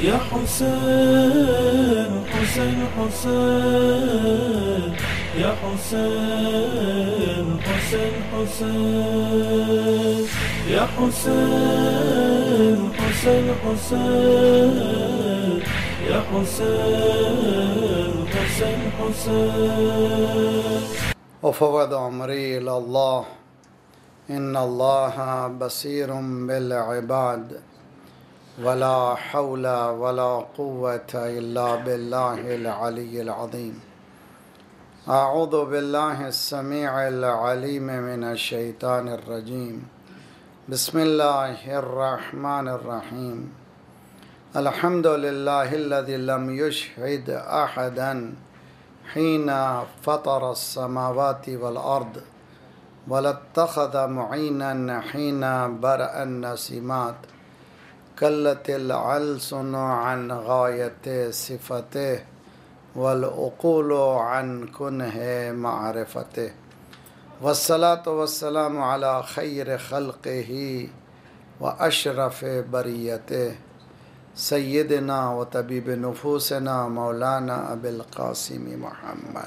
يا حسين حسين حسين يا حسين حسين حسين يا حسين حسين حسين يا حسين حسين حسين. وفوض أمري إلى الله إن الله بصير بالعباد ولا حول ولا قوة إلا بالله العلي العظيم. أعوذ بالله السميع العليم من الشيطان الرجيم. بسم الله الرحمن الرحيم. الحمد لله الذي لم يشهد أحدا حين فطر السماوات والأرض ولا اتخذ معينا حين برأ النسيمات كلت الألسن عن غاية صفته والعقول عن كنه معرفته والصلاة والسلام على خير خلقه وأشرف بريته سيدنا وطبيب نفوسنا مولانا أبي القاسم محمد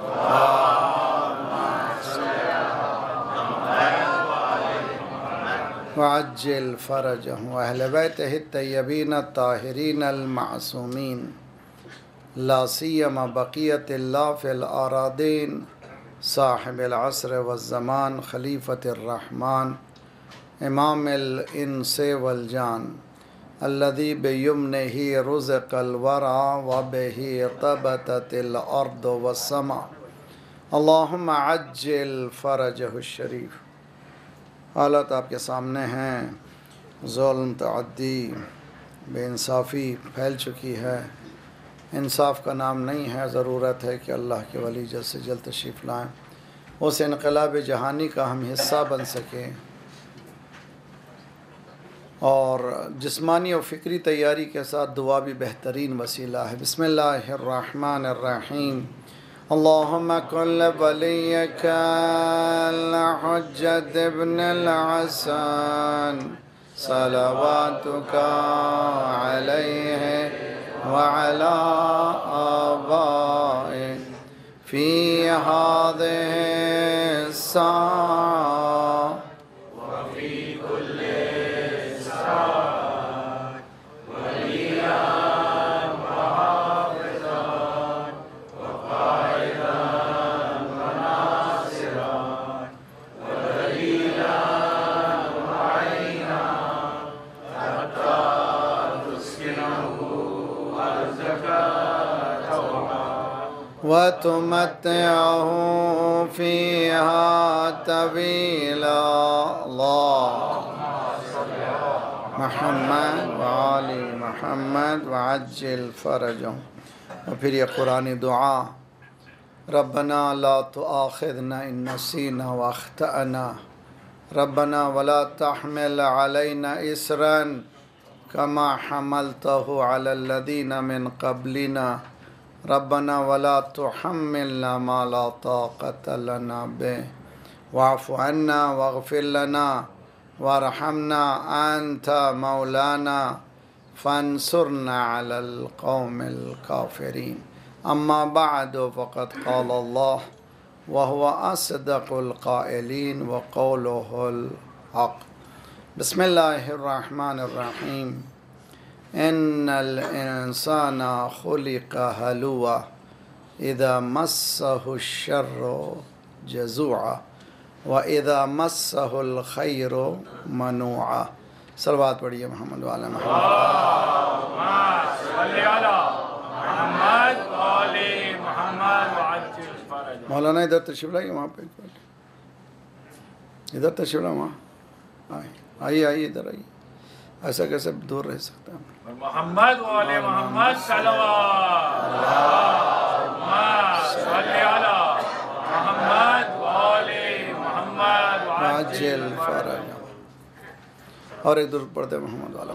وعجل فرجه وأهل بيته الطيبين الطاهرين المعصومين لا سيما بقية الله في الأراضين صاحب العصر والزمان خليفة الرحمن إمام الإنس والجان الذي بيمنه رزق الورى وبه طبتت الأرض والسماء اللهم عجل فرجه الشريफ. हालत आपके सामने हैं, ज़ुल्म तअद्दी बेइंसाफ़ी फैल चुकी है। इंसाफ का नाम नहीं है। ज़रूरत है कि अल्लाह के वली जल्द से जल्द तशरीफ़ लाएँ, उस इनक़लाब जहानी का हम हिस्सा बन सकें और जिस्मानी और फ़िक्री तैयारी के साथ दुआ भी बेहतरीन वसीला है। बिस्मिल्लाहिर्रहमानिर्रहीम। अल्लाहुम्मा कुल वलिय्यक अल-हुज्जत इब्न अल-हसन सलवातुका अलैहि व अला आबाए फी हादिहि स्सा وتمتعه فيها طويلا اللهم صل على محمد وآل محمد وعجل فرجهم. और फिर ये कुरानी दुआ रब्बना ला तुआखिज़ना इन नसीना व अख्तअना रब्बना वला तहमिल अलैना इसरन कमा हमलतहु अलल लदीना मिन क़ब्लिना रब्बना वला तुहम्मिलना मा ला ताक़त लना बिह वाफ़ु अन्ना वग़फ़िर लना वरहमना अन्त मौलाना फ़ंसुरना अलल क़ौमिल काफ़िरीन। अम्मा बअदु फ़क़द क़ाल अल्लाह व हुवा अस्दक़ुल क़ाइलीन व क़ौलुहुल हक़। बिस्मिल्लाहिर्रहमानिर्रहीम। इन्नल इंसाना खुलिक़ हलूआ इज़ा मस्सहु श्शर्रु जज़ूआ व इज़ा मस्सहुल खैरु मनूआ। सलवात पढ़िए मोहम्मद वाले मोहम्मद। मौलाना इधर तशरीफ़ लाइए, वहाँ पे इधर तशरीफ़ लाइए, वहाँ आइए आइए इधर आइए। ऐसा कैसे दूर रह सकता है? मोहम्मद वाले मोहम्मद आजिल फरज और एक दूर पढ़ते मोहम्मद वाला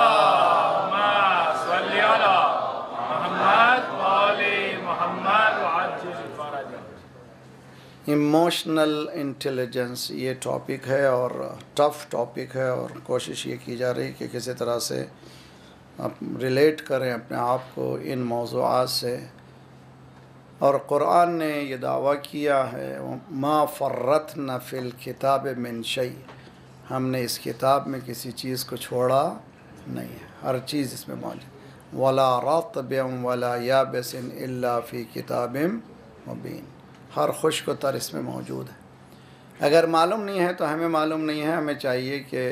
इमोशनल इंटेलिजेंस ये टॉपिक है और टफ टॉपिक है और कोशिश ये की जा रही कि किसी तरह से आप रिलेट करें अपने आप को इन मौज़ूआत से। और क़ुरान ने ये दावा किया है मा फ़र्रतना फ़िल किताब मिन शै, हमने इस किताब में किसी चीज़ को छोड़ा नहीं है, हर चीज़ इसमें मौजूद। वला रत्बिन वला याबिसिन इल्ला फ़ी किताबिम मुबीन, हर खुश्क व तर इसमें मौजूद है। अगर मालूम नहीं है तो हमें मालूम नहीं है, हमें चाहिए कि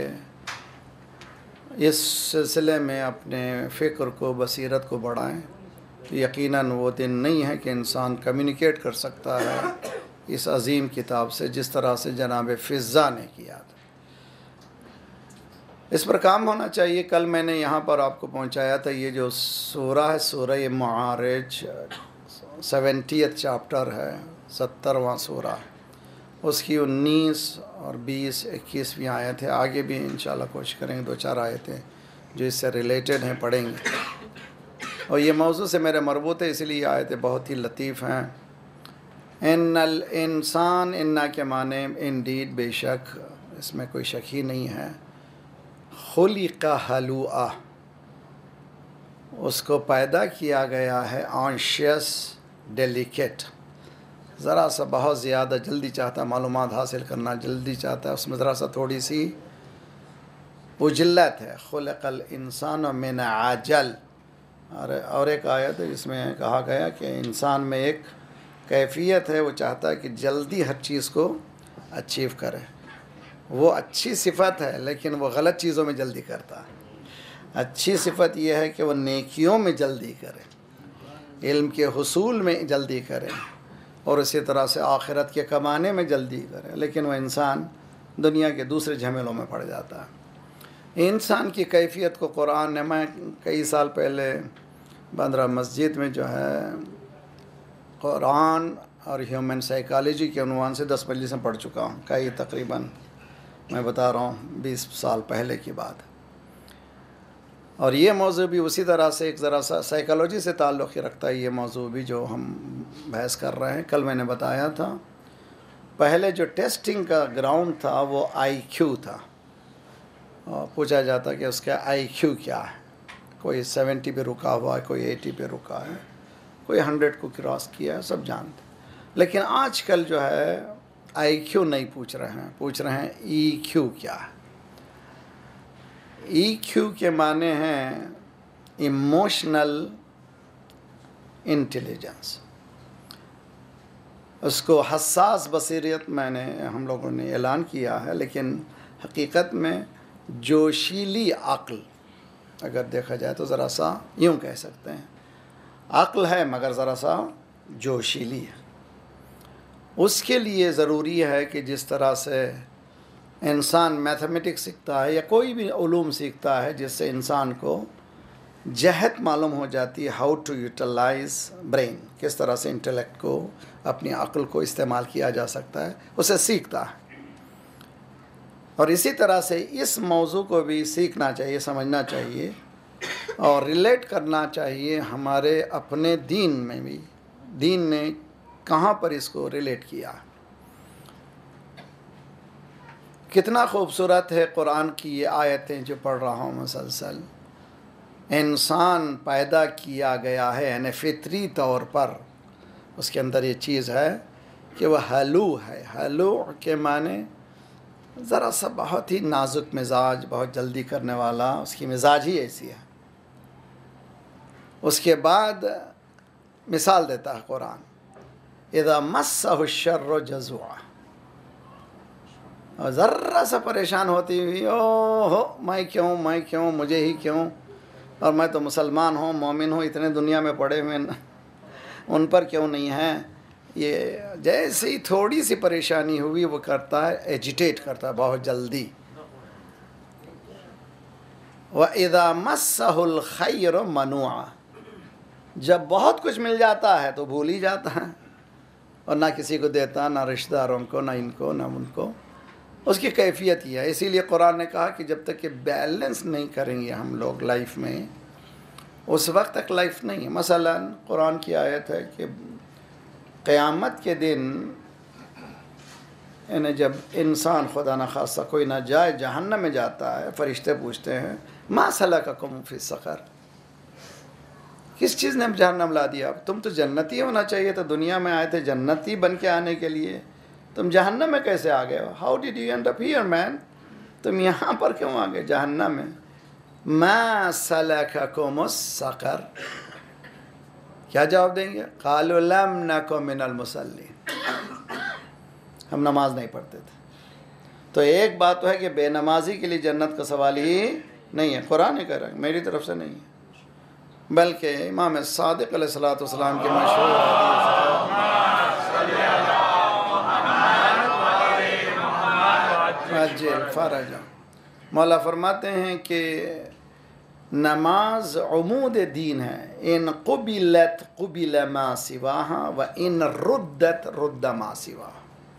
इस सिलसिले में अपने फ़िक्र को, बसीरत को बढ़ाएं। यकीनन वो दिन नहीं है कि इंसान कम्युनिकेट कर सकता है इस अजीम किताब से जिस तरह से जनाब फ़िज़्ज़ा ने किया था। इस पर काम होना चाहिए। कल मैंने यहाँ पर आपको पहुँचाया था, ये जो सूरा है सूरह मारिज 70th चैप्टर है, 70वां सूरा, उसकी 19 और 20, 21वीं आयत है। आगे भी इंशाल्लाह कोशिश करेंगे 2-4 आयतें जो इससे रिलेटेड हैं पढ़ेंगे। और ये मौजू से मेरे मरबूत है, इसलिए आयतें बहुत ही लतीफ़ हैं। इन्नल इंसान, इन्ना के माने इंडीड, बेशक, इसमें कोई शक ही नहीं है। खुलिक़ा हलूआ, उसको पैदा किया गया है ऑन्शियस, डेलिकेट, ज़रा सा बहुत ज़्यादा जल्दी चाहता है मालूमात हासिल करना, जल्दी चाहता है, उसमें ज़रा सा थोड़ी सी उजल्लत है। खुलिक़ल इंसान मिन आजल। और एक आयत है जिसमें कहा गया कि इंसान में एक कैफियत है, वो चाहता है कि जल्दी हर चीज़ को अचीव करे। वो अच्छी सिफ़त है लेकिन वो गलत चीज़ों में जल्दी करता है। अच्छी सिफ़त यह है कि वो नेकियों में जल्दी करे, इल्म के हुसूल में जल्दी करे, और इसी तरह से आखिरत के कमाने में जल्दी करे। लेकिन वह इंसान दुनिया के दूसरे झमेलों में पड़ जाता है। इंसान की कैफियत को कुरान ने, मैं कई साल पहले बंदरा मस्जिद में जो है कुरान और ह्यूमन साइकोलॉजी के उन्वान से 10 मजलिसें पढ़ चुका हूँ। कई तकरीबन मैं बता रहा हूँ 20 साल पहले की बात। और ये मौजू भी उसी तरह से एक ज़रा सा साइकोलॉजी से ताल्लुक़ रखता है। ये मौजू भी जो हम बहस कर रहे हैं, कल मैंने बताया था, पहले जो टेस्टिंग का ग्राउंड था वो IQ था। और पूछा जाता कि उसका IQ क्या है। कोई 70 पे रुका हुआ है, कोई 80 पे रुका है, कोई 100 को क्रॉस किया है, सब जानते। लेकिन आजकल जो है IQ नहीं पूछ रहे हैं, पूछ रहे हैं EQ क्या है। EQ के माने हैं इमोशनल इंटेलिजेंस। उसको हसास बसीरियत हम लोगों ने ऐलान किया है, लेकिन हकीकत में जोशीली अक्ल अगर देखा जाए तो ज़रा सा यूँ कह सकते हैं, अक्ल है मगर ज़रा सा जोशीली है। उसके लिए ज़रूरी है कि जिस तरह से इंसान मैथमेटिक्स सीखता है या कोई भी उलूम सीखता है जिससे इंसान को जहत मालूम हो जाती है, हाउ टू यूटिलाइज ब्रेन, किस तरह से इंटेलेक्ट को, अपनी अक्ल को इस्तेमाल किया जा सकता है, उसे सीखता है। और इसी तरह से इस मौजू को भी सीखना चाहिए, समझना चाहिए और रिलेट करना चाहिए हमारे अपने दीन में भी। दीन ने कहाँ पर इसको रिलेट किया। कितना खूबसूरत है कुरान की ये आयतें जो पढ़ रहा हूँ मुसलसल। इंसान पैदा किया गया है यानी फितरी तौर पर उसके अंदर ये चीज़ है कि वह हलू है। हलू के माने ज़रा सा बहुत ही नाजुक मिजाज, बहुत जल्दी करने वाला, उसकी मिजाज ही ऐसी है। उसके बाद मिसाल देता है कुरान, इज़ा मस्सहु शर्रु जज़ुआ, और ज़र्रा सा परेशान होती हुई, ओहो मैं क्यों, मुझे ही क्यों, और मैं तो मुसलमान हूँ, मोमिन हूँ, इतने दुनिया में पड़े हुए उन पर क्यों नहीं है। ये जैसे ही थोड़ी सी परेशानी हुई वो करता है, एजिटेट करता है बहुत जल्दी। व इज़ा मस्सहुल खैर मनुआ, जब बहुत कुछ मिल जाता है तो भूल ही जाता है और ना किसी को देता, ना रिश्तेदारों को, ना इनको, ना उनको। उसकी कैफियत ही है। इसीलिए कुरान ने कहा कि जब तक कि बैलेंस नहीं करेंगे हम लोग लाइफ में, उस वक्त तक लाइफ नहीं है। मसलन कुरान की आयत है कि क़यामत के दिन यानी जब इंसान खुदा न खासा कोई ना जाए जहन्नम में जाता है, फरिश्ते पूछते हैं मा सलककुम फी सक़र, किस चीज़ ने जहन्नम ला दिया? तुम तो जन्नती होना चाहिए, तो दुनिया में आए थे जन्नती बन के आने के लिए, तुम जहन्नम में कैसे आ गए हो? How did you end up here man? तुम यहाँ पर क्यों आ गए जहन्नम में? मा सलककुमुस सकर, क्या जवाब देंगे? क़ालू लम नकु मिनल मुसल्लीन, हम नमाज नहीं पढ़ते थे। तो एक बात तो है कि बेनमाजी के लिए जन्नत का सवाल ही नहीं है, कुरान ही कह रहा है, मेरी तरफ से नहीं है। बल्कि इमाम सादिक अलैहिस्सलातु वस्सलाम की मशहूर हदीस फरज, मौला फरमाते हैं कि नमाज उमूद दीन है, इन क़ुबिलत क़ुबिल मा सिवाहा व इन रुद्दत रुद्द मा सिवाहा।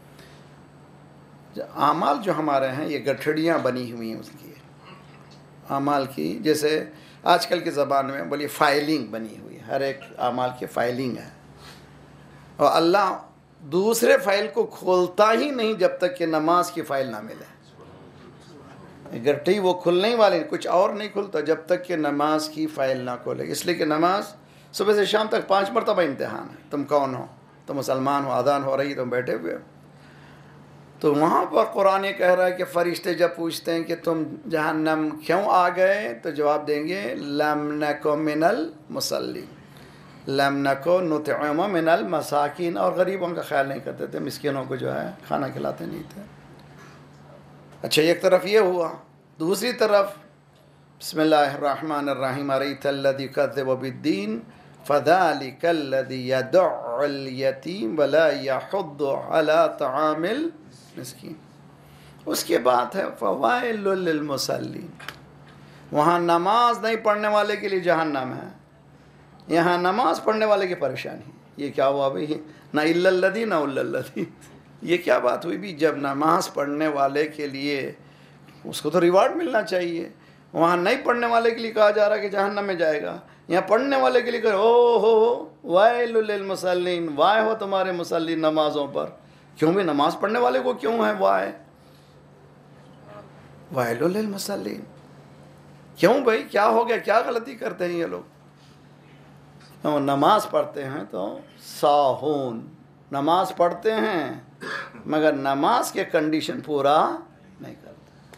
आमाल जो हमारे हैं ये गठड़ियाँ बनी हुई हैं उसकी, आमाल की, जैसे आजकल के ज़बान में बोलिए फाइलिंग बनी हुई है, हर एक आमाल की फाइलिंग है, और अल्लाह दूसरे फाइल को खोलता ही नहीं जब तक कि नमाज की फ़ाइल ना मिले। गठड़ी वो खुलने ही वाली, कुछ और नहीं खुलता जब तक कि नमाज की फ़ाइल ना खोले। इसलिए कि नमाज सुबह से शाम तक 5 मरतबा इम्तिहान है। तुम कौन हो? तुम मुसलमान हो, अजान हो रही, तुम बैठे हुए हो। तो वहाँ पर कुरान ये कह रहा है कि फ़रिश्ते जब पूछते हैं कि तुम जहन्नम क्यों आ गए, तो जवाब देंगे लम नकु मिनल मुसल्ली, लम नकु नुतइमु मिनल मसाकिन, और गरीबों का ख्याल नहीं करते थे, मिस्किनों को जो है खाना खिलाते नहीं थे। अच्छा, एक तरफ ये हुआ, दूसरी तरफ बिस्मिल्लाहिर्रहमानिर्रहीम अरैतल्लज़ी युकज़्ज़िबु बिद्दीन फ़ज़ालिकल्लज़ी यदउल यतीम वला यहुद्दु अला तआमिल मिस्कीन। उसके बाद है फ़वाइलुल लिल मुसल्लीन, वहाँ नमाज नहीं पढ़ने वाले के लिए जहन्नम है, यहाँ नमाज पढ़ने वाले की परेशानी। ये क्या हुआ भाई? ना इल्लल्लज़ी ना उल्लल्लज़ी, ये क्या बात हुई भी? जब नमाज पढ़ने वाले के लिए उसको तो रिवार्ड मिलना चाहिए, वहाँ नहीं पढ़ने वाले के लिए कहा जा रहा है कि जहन्नम में जाएगा, यहाँ पढ़ने वाले के लिए कह ओ हो वाइलुल लिल मुसल्लीन, वाय हो तुम्हारे मुसल्लीन नमाज़ों पर। क्यों भी नमाज पढ़ने वाले को क्यों है वाइलुल लिल मुसल्लीन? क्यों भाई, क्या हो गया? क्या गलती करते हैं ये लोग? तो नमाज पढ़ते हैं तो साहून, नमाज पढ़ते हैं मगर नमाज के कंडीशन पूरा नहीं करते।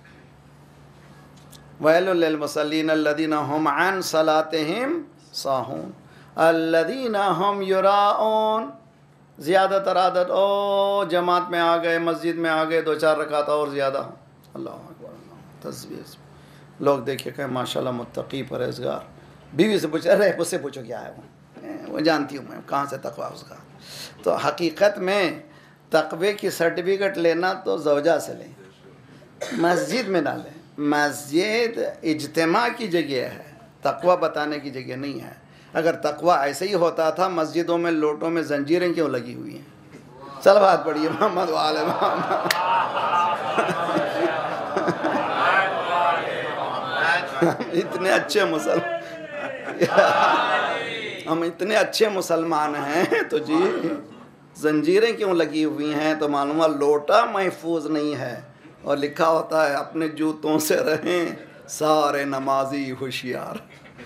वैलुल लिल मुसल्लीन अल्लज़ीना हुम अन सलातिहिम साहून अल्लज़ीना हुम युराऊन। ज़्यादातर आदत, ओ जमात में आ गए, मस्जिद में आ गए, 2-4 रकात और ज़्यादा, अल्लाह अकबर, तस्बीह। लोग देखिए कहें माशाल्लाह मुत्तकी परहेज़गार, बीवी से पूछे, अरे उससे पूछो क्या है वो जानती हूँ मैं, कहाँ से तकवा उसका। तो हकीकत में तकवे की सर्टिफिकेट लेना तो ज़ौजा से लें, मस्जिद में ना लें। मस्जिद इज्तिमा की जगह है, तकवा बताने की जगह नहीं है। अगर तकवा ऐसे ही होता था, मस्जिदों में लोटों में जंजीरें क्यों लगी हुई हैं? चल बात पढ़िए मोहम्मद वाले मोहम्मद। इतने अच्छे हम इतने अच्छे मुसलमान हैं तो जी जंजीरें क्यों लगी हुई हैं? तो मालूम है लोटा महफूज नहीं है, और लिखा होता है अपने जूतों से रहें सारे नमाजी होशियार।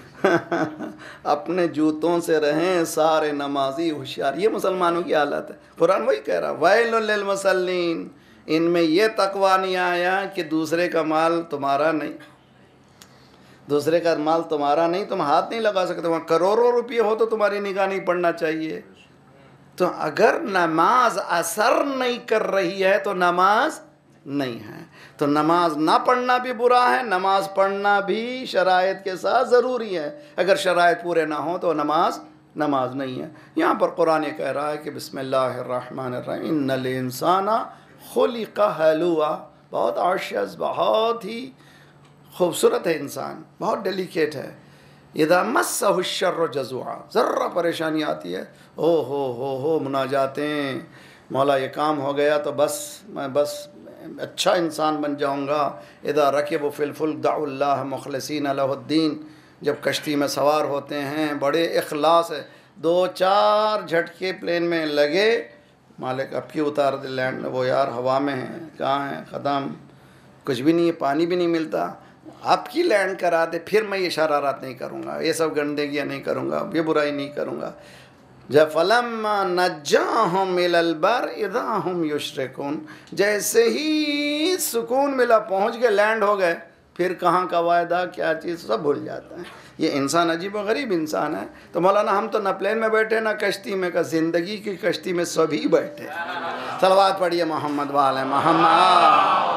अपने जूतों से रहें सारे नमाजी होशियार। ये मुसलमानों की हालत है। कुरान वही कह रहा, वैलुल लिल मुसल्लीन, इनमें ये तकवा नहीं आया कि दूसरे का माल तुम्हारा नहीं, दूसरे का माल तुम्हारा नहीं, तुम हाथ नहीं लगा सकते। वहाँ करोड़ों रुपये हो तो तुम्हारी निगाह नहीं पड़ना चाहिए। तो अगर नमाज असर नहीं कर रही है तो नमाज नहीं है। तो नमाज ना पढ़ना भी बुरा है, नमाज पढ़ना भी शराइत के साथ ज़रूरी है। अगर शराइत पूरे ना हो तो नमाज नहीं है। यहाँ पर कुरान ये कह रहा है कि बिस्मिल्लाहिर्रहमानिर्रहीम इन्नल इंसाना खुलिक़ा हलूआ। बहुत आशियस, बहुत ही खूबसूरत है इंसान, बहुत डेलिकेट है। इज़ा मस्सहु शर्रु जज़ुआ, ज़र्रा परेशानी आती है, ओ हो मुनाजातें, मौला ये काम हो गया तो मैं बस अच्छा इंसान बन जाऊंगा। इज़ा रकिबु फिल फुल्क दअुल्लाह मुखलिसीन लहुद्दीन, जब कश्ती में सवार होते हैं बड़े इखलास है, 2-4 झटके प्लेन में लगे, मालिक अब क्यों उतार दे लैंड, वो यार हवा में है, कहाँ है, ख़त्म, कुछ भी नहीं है, पानी भी नहीं मिलता। आपकी लैंड करा दे, फिर मैं ये शरारत नहीं करूँगा, ये सब गंदगियाँ नहीं करूँगा, ये बुराई नहीं करूँगा। जब फलम्मा नज्जाहुम इलल बर इज़ा हुम युश्रिकून, जैसे ही सुकून मिला, पहुँच गए, लैंड हो गए, फिर कहाँ का वायदा क्या चीज़ सब भूल जाता है। ये इंसान अजीब व गरीब इंसान है। तो मौलाना हम तो न प्लेन में बैठे ना कश्ती में, का ज़िंदगी की कश्ती में सभी बैठे। सलवात पढ़िए मोहम्मद वाले मोहम्मद।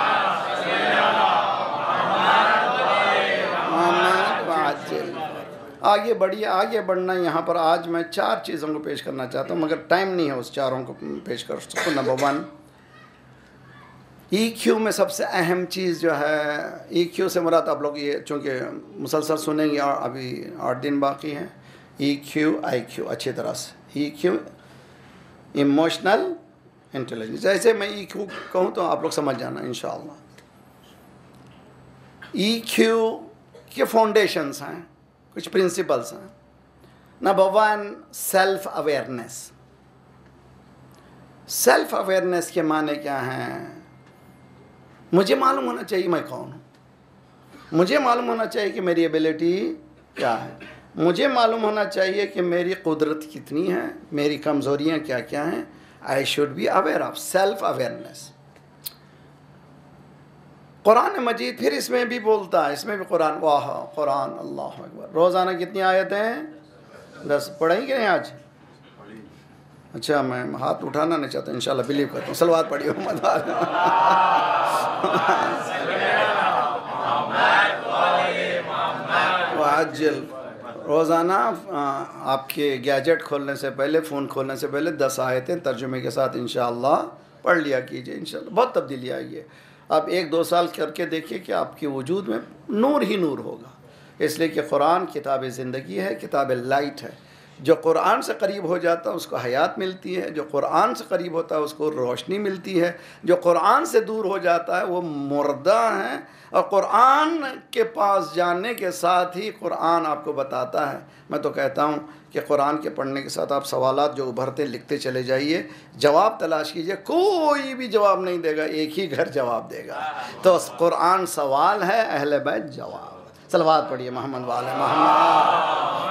आगे बढ़िए, आगे बढ़ना। यहाँ पर आज मैं 4 चीज़ों को पेश करना चाहता हूँ, मगर टाइम नहीं है उस चारों को पेश कर सकूँ। नंबर 1, EQ में सबसे अहम चीज़ जो है, EQ से मुराद आप लोग ये चूँकि मुसलसल सुनेंगे और अभी 8 दिन बाकी हैं। EQ IQ अच्छी तरह से, EQ इमोशनल इंटेलिजेंस। जैसे मैं EQ कहूँ तो आप लोग समझ जाना इंशाअल्लाह। EQ के फाउंडेशंस हैं, कुछ प्रिंसिपल्स हैं। Number 1, self awareness. Self awareness के माने क्या हैं? मुझे मालूम होना चाहिए मैं कौन हूँ, मुझे मालूम होना चाहिए कि मेरी एबिलिटी क्या है, मुझे मालूम होना चाहिए कि मेरी कुदरत कितनी है, मेरी कमज़ोरियाँ क्या क्या हैं। I should be aware of, self awareness. Quran Majeed फिर इसमें भी बोलता है, इसमें भी कुरान, वाह कुरान, अल्लाह अकबर। रोज़ाना कितनी आयतें हैं? 10 पढ़ेंगे कि नहीं आज? अच्छा, मैं हाथ उठाना नहीं चाहता, इंशाल्लाह बिलीव करता हूँ। सलवात पढ़िए मोहम्मद। वाजिल रोज़ाना आपके गैजेट खोलने से पहले, फ़ोन खोलने से पहले 10 आयतें तर्जुमे के साथ इंशाअल्लाह पढ़ लिया कीजिए। इंशाअल्लाह बहुत तब्दीली आई है। आप 1-2 साल करके देखिए कि आपके वजूद में नूर ही नूर होगा। इसलिए कि कुरान किताब ज़िंदगी है, किताब लाइट है। जो कुरान से करीब हो जाता है उसको हयात मिलती है, जो कुरान से करीब होता है उसको रोशनी मिलती है, जो कुरान से दूर हो जाता है वो मुर्दा है। और कुरान के पास जाने के साथ ही कुरान आपको बताता है। मैं तो कहता हूँ कि कुरान के पढ़ने के साथ आप सवालात जो उभरते लिखते चले जाइए, जवाब तलाश कीजिए। कोई भी जवाब नहीं देगा, एक ही घर जवाब देगा। तो कुरान सवाल है, अहले बैत जवाब। सलवात पढ़िए मोहम्मद वाले मोहम्मद।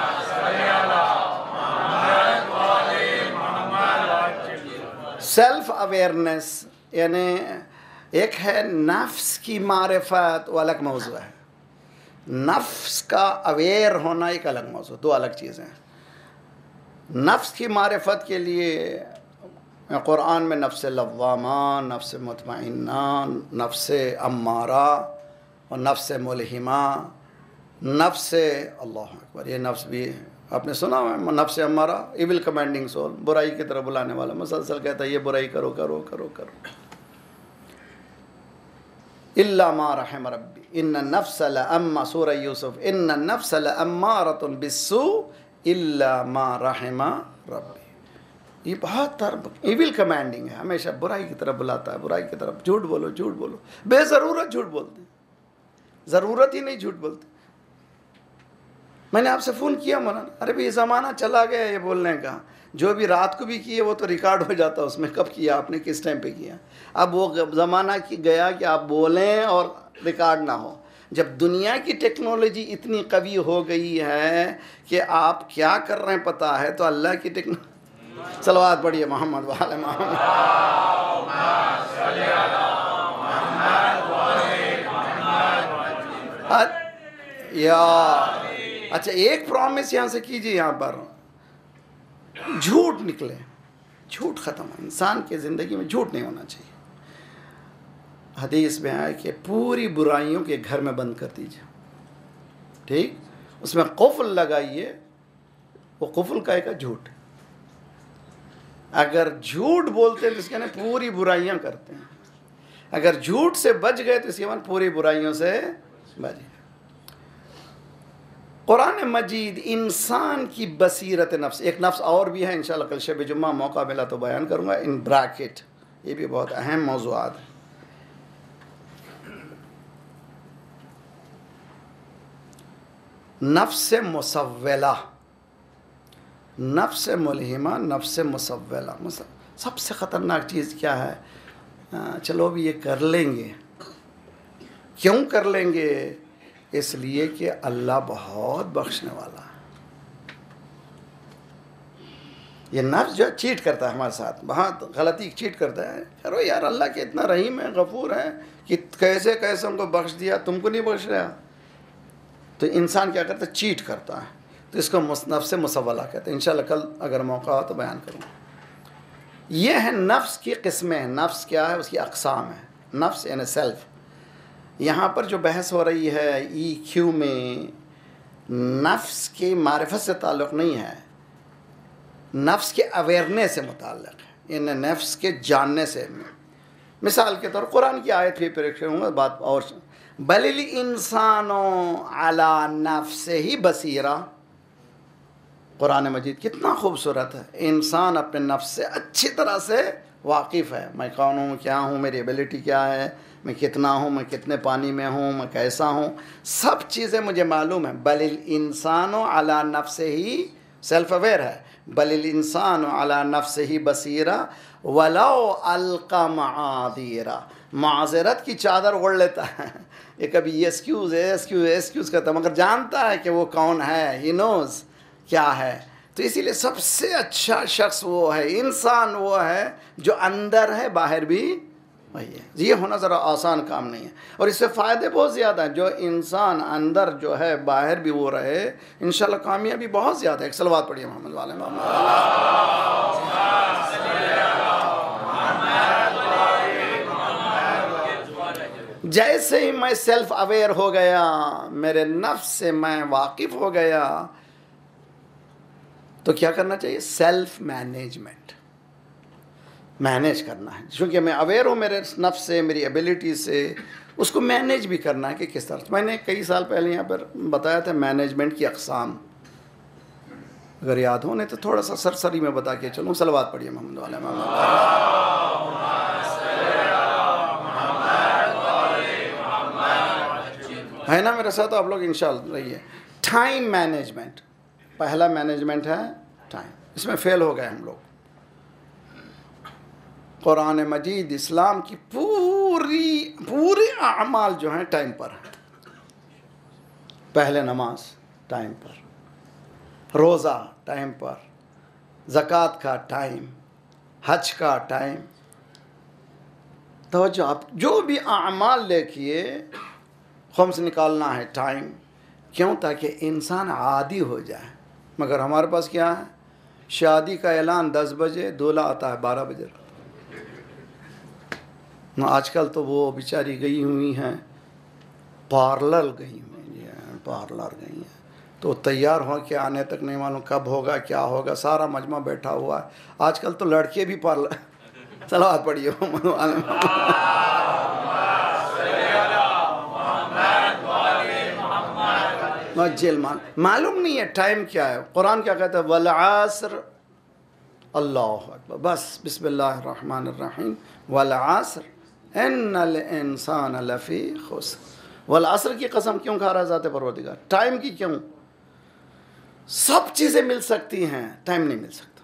सेल्फ अवेयरनेस यानी एक है नफ्स की मारिफत, वो अलग मौजू है। नफ्स का अवेयर होना एक अलग मौजू, 2 अलग चीज़ें हैं। नफ्स की मारिफत के लिए कुरान में नफ्स लव्वामा, नफ्स मुतमइन्ना, नफ्स अम्मारा और नफ्स मुलहिमा, नफ्स अल्लाह अकबर, ये नफ्स भी आपने सुना है। नफ्स अम्मारा इविल कमांडिंग सोल, बुराई की तरफ बुलाने वाला, मुसलसल कहता है ये बुराई करो करो करो करो। इल्ला मा रहम रब्बी इन्ना नफ्स लअम्मा, सूरह यूसुफ, इन्ना नफ्स लअम्मारतुन बिस्सू इल्ला मा रहम रब्बी। ये बहुत इविल कमांडिंग है, हमेशा बुराई की तरफ बुलाता है, बुराई की तरफ। झूठ बोलो, झूठ बोलो, बेज़रूरत झूठ बोलते, ज़रूरत ही नहीं झूठ बोलते। मैंने आपसे फ़ोन किया मौलाना, अरे भाई ज़माना चला गया ये बोलने का। जो भी रात को भी किए वो तो रिकॉर्ड हो जाता है उसमें, कब किया आपने, किस टाइम पे किया। अब वो ज़माना की गया कि आप बोलें और रिकॉर्ड ना हो। जब दुनिया की टेक्नोलॉजी इतनी कवी हो गई है कि आप क्या कर रहे हैं पता है, तो अल्लाह की टेक्नोलॉजी। सलवात पढ़िए मोहम्मद वाले मोहम्मद। या अच्छा, एक प्रॉमिस यहाँ से कीजिए, यहाँ पर झूठ निकले, झूठ ख़त्म। इंसान के ज़िंदगी में झूठ नहीं होना चाहिए। हदीस में आया कि पूरी बुराइयों के घर में बंद कर दीजिए, ठीक, उसमें कुफ्ल लगाइए। वो कुफ्ल का एक झूठ। अगर झूठ बोलते हैं तो इसके माने पूरी बुराइयां करते हैं। अगर झूठ से बच गए तो इसके माने पूरी बुराइयों से बच गए। कुरान मजीद इंसान की बसीरत नफ्स, एक नफ्स और भी है, इंशाल्लाह कल शब जुम्मा मौका मिला तो बयान करूँगा इन ब्रैकेट। ये भी बहुत अहम मौज़ूआत है। नफ्स मुसव्वला, नफ्स मुलहिमा, नफ्स मुसव्वला। सबसे ख़तरनाक चीज़ क्या है? चलो भी ये कर लेंगे, क्यों कर लेंगे? इसलिए कि अल्लाह बहुत बख्शने वाला है। ये नफ्स जो चीट करता है हमारे साथ, बहुत गलती चीट करता है। करो यार, अल्लाह के इतना रहीम है, गफूर है कि कैसे कैसे हमको बख्श दिया, तुमको नहीं बख्श रहा। तो इंसान क्या करता है? चीट करता है। तो इसको नफ्स मुसव्वला कहते हैं। इंशाल्लाह कल अगर मौका हो तो बयान करूँगा। ये है नफ्स की किस्में हैं। नफ्स क्या है? उसकी अक़साम है। नफ्स यानी सेल्फ। यहाँ पर जो बहस हो रही है EQ में, नफ्स की मारिफत से ताल्लुक़ नहीं है, नफ्स के अवेयरनेस से मुताल्लिक़ है, यानी नफ्स के जानने से। मिसाल के तौर कुरान की आयत ही पेश करूँगा, बात और बलिल इंसानो अला नफ्सिही बसीरा। कुरान मजीद कितना खूबसूरत है। इंसान अपने नफ्स से अच्छी तरह से वाकिफ़ है। मैं कौन हूँ, क्या हूँ, मेरी एबिलिटी क्या है, मैं कितना हूँ, मैं कितने पानी में हूँ, मैं कैसा हूँ, सब चीज़ें मुझे मालूम है। बलिल इंसानो अला नफ्सिही, सेल्फ अवेयर है। बलिल इंसानो अला नफ्सिही बसीरा वलो अलका माज़ीरा। माज़रत की चादर ओढ़ लेता है। ये कभी एक्सक्यूज़ करता है, मगर जानता है कि वो कौन है। ही नोज़ क्या है। तो इसीलिए सबसे अच्छा शख्स वो है, इंसान वो है जो अंदर है, बाहर भी वही है। ये होना ज़रा आसान काम नहीं है, और इससे फ़ायदे बहुत ज़्यादा हैं। जो इंसान अंदर जो है, बाहर भी वो रहे, इंशाल्लाह कामयाबी बहुत ज़्यादा है। एक सलवात पढ़िए मोहम्मद वाले जैसे ही मैं सेल्फ अवेयर हो गया, मेरे नफ्स से मैं वाकिफ़ हो गया, तो क्या करना चाहिए? सेल्फ मैनेजमेंट, मैनेज करना है। क्योंकि मैं अवेयर हूँ मेरे नफ्स से, मेरी एबिलिटी से, उसको मैनेज भी करना है कि किस तरह। मैंने कई साल पहले यहाँ पर बताया था मैनेजमेंट की अक़साम, अगर याद हो, नहीं तो थोड़ा सा सरसरी में बता के चलूँ। सलवात पढ़िए मोहम्मद वाले है ना मेरे साथ? आप लोग इंशाल्लाह रहिए। टाइम मैनेजमेंट, पहला मैनेजमेंट है टाइम। इसमें फेल हो गए हम लोग। कुरान मजीद इस्लाम की पूरी अमाल जो हैं टाइम पर है। पहले नमाज टाइम पर, रोज़ा टाइम पर, ज़कात का टाइम, हज का टाइम। तो जो आप जो भी अमाल देखिए, खुम्स निकालना है टाइम। क्यों? ताकि इंसान आदी हो जाए। मगर हमारे पास क्या है? शादी का ऐलान 10 बजे, दूल्हा आता है 12 बजे। आजकल तो वो बेचारी गई हुई हैं, पार्लर गई हुई हैं, पार्लर गई हैं, तो तैयार हो के आने तक नहीं मालूम कब होगा, क्या होगा। सारा मजमा बैठा हुआ है। आजकल तो लड़के भी पार्लर। सलावत पढ़िए। मालूम नहीं है टाइम क्या है। कुरान क्या कहता है? वल आस्र, अल्लाहु अकबर, बस बिस्मिल्लाहिर्रहमानिर्रहीम, वल आस्र इन्नल इंसान लफ़ी खुस्र। वल आस्र की कसम क्यों खा रहा है ज़ाते परवरदिगार? टाइम की क्यों? सब चीज़ें मिल सकती हैं, टाइम नहीं मिल सकता।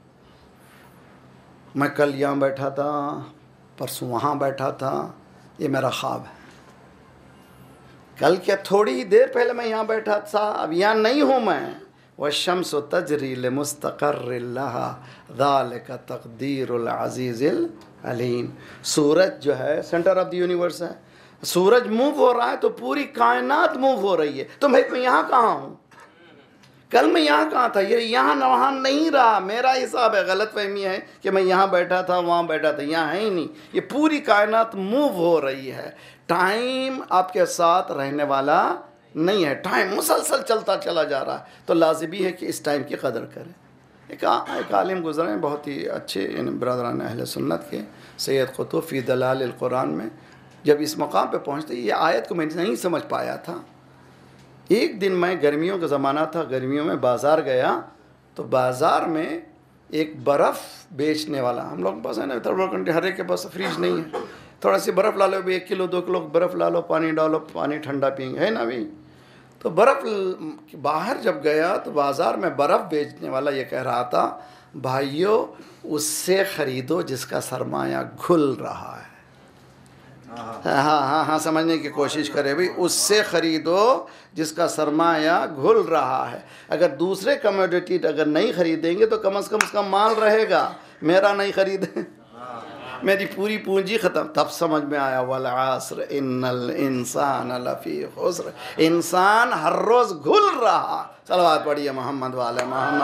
मैं कल यहाँ बैठा था, परसों वहाँ बैठा था, ये मेरा ख्वाब है। कल क्या थोड़ी ही देर पहले मैं यहाँ बैठा था, अब यहाँ नहीं हूँ मैं। वश्शम्स तजरी लिमुस्तक़र्रिन लहा ज़ालिका तक़दीरुल अज़ीज़िल अलीम। सूरज जो है सेंटर ऑफ द यूनिवर्स है। सूरज मूव हो रहा है तो पूरी कायनात मूव हो रही है। तो भाई मैं यहाँ कहाँ हूँ? कल मैं यहाँ कहाँ था? ये यहाँ वहाँ नहीं रहा। मेरा हिसाब है, गलत फहमी है कि मैं यहाँ बैठा था, वहाँ बैठा था। यहाँ है ही नहीं। ये पूरी कायनात मूव हो रही है। टाइम आपके साथ रहने वाला नहीं है। टाइम मुसलसल चलता चला जा रहा है। तो लाज़िमी है कि इस टाइम की कदर करें। एक आलिम गुज़रे हैं बहुत ही अच्छे, ब्रदरान अहले सुन्नत के, सैयद कुतुब फ़ी दलालिल कुरान में। जब इस मकाम पे पहुँचते, ये आयत को मैं नहीं समझ पाया था। एक दिन मैं, गर्मियों का ज़माना था, गर्मियों में बाज़ार गया, तो बाज़ार में एक बर्फ़ बेचने वाला, हम लोग के पास है ना, हर एक के पास फ्रिज नहीं है, थोड़ा सी बर्फ़ ला लो, 1 किलो 2 किलो बर्फ़ ला लो, पानी डालो, पानी ठंडा पिएंगे, है ना भाई। तो बर्फ़ बाहर जब गया तो बाज़ार में बर्फ़ बेचने वाला ये कह रहा था, भाइयों उससे ख़रीदो जिसका सरमाया घुल रहा है। हाँ समझने की कोशिश करे भाई, उससे ख़रीदो जिसका सरमाया घुल रहा है। अगर दूसरे कमोडिटी अगर नहीं ख़रीदेंगे तो कम से कम उसका माल रहेगा, मेरा नहीं ख़रीदे, मेरी पूरी पूंजी ख़त्म। तब समझ में आया वल आस्र इन्नल इंसान लफ़ी खुस्र, इंसान हर रोज़ घुल रहा। सलवात पढ़िए मोहम्मद वाले मोहम्मद।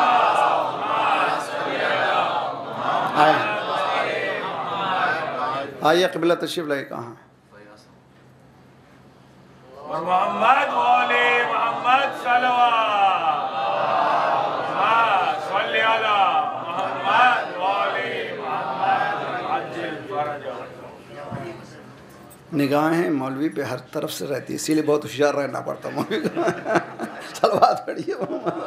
आइए क़िबला तशरीफ़ लाइए। कहाँ मोहम्मद वाले मोहम्मद सल्लल्लाहु मोहम्मद वाले निगाहें मौलवी पे हर तरफ से रहती है, इसीलिए बहुत होशियार रहना पड़ता मौलवी को। सलवात पढ़िए।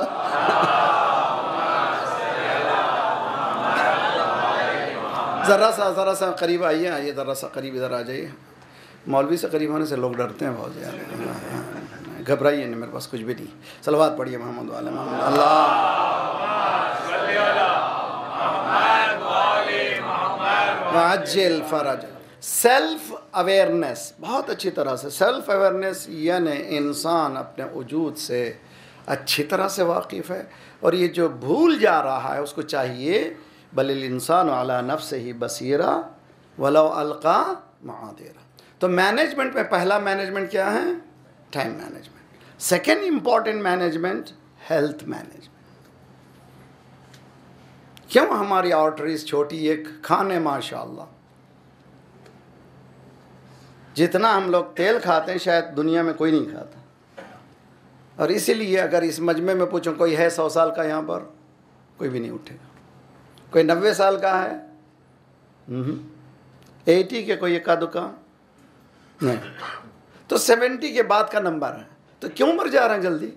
ज़रा सा करीब आइए, ज़रा सा करीब इधर आ जाइए। मौलवी से करीब होने से लोग डरते हैं बहुत ज़्यादा। घबराइए नहीं, मेरे पास कुछ भी नहीं। सलवात पढ़िए मोहम्मद वाले मोहम्मद। अल्लाह फरज। सेल्फ अवेयरनेस, बहुत अच्छी तरह से सेल्फ अवेयरनेस यानी इंसान अपने वजूद से अच्छी तरह से वाकिफ़ है, और ये जो भूल जा रहा है उसको चाहिए बलिल इंसान अला नफ्सिही बसीरा वलो अलका मादिरा। तो मैनेजमेंट में पहला मैनेजमेंट क्या है? Time management. Second important management health management. क्यों हमारी आर्टरीज छोटी एक खाने माशाअल्लाह, जितना हम लोग तेल खाते हैं शायद दुनिया में कोई नहीं खाता, और इसीलिए अगर इस मजमे में पूछूं कोई है 100 साल का यहाँ पर, कोई भी नहीं उठेगा। कोई 90 साल का है, 80 के कोई एका दुका नहीं, तो 70 के बाद का नंबर है। तो क्यों मर जा रहे हैं जल्दी?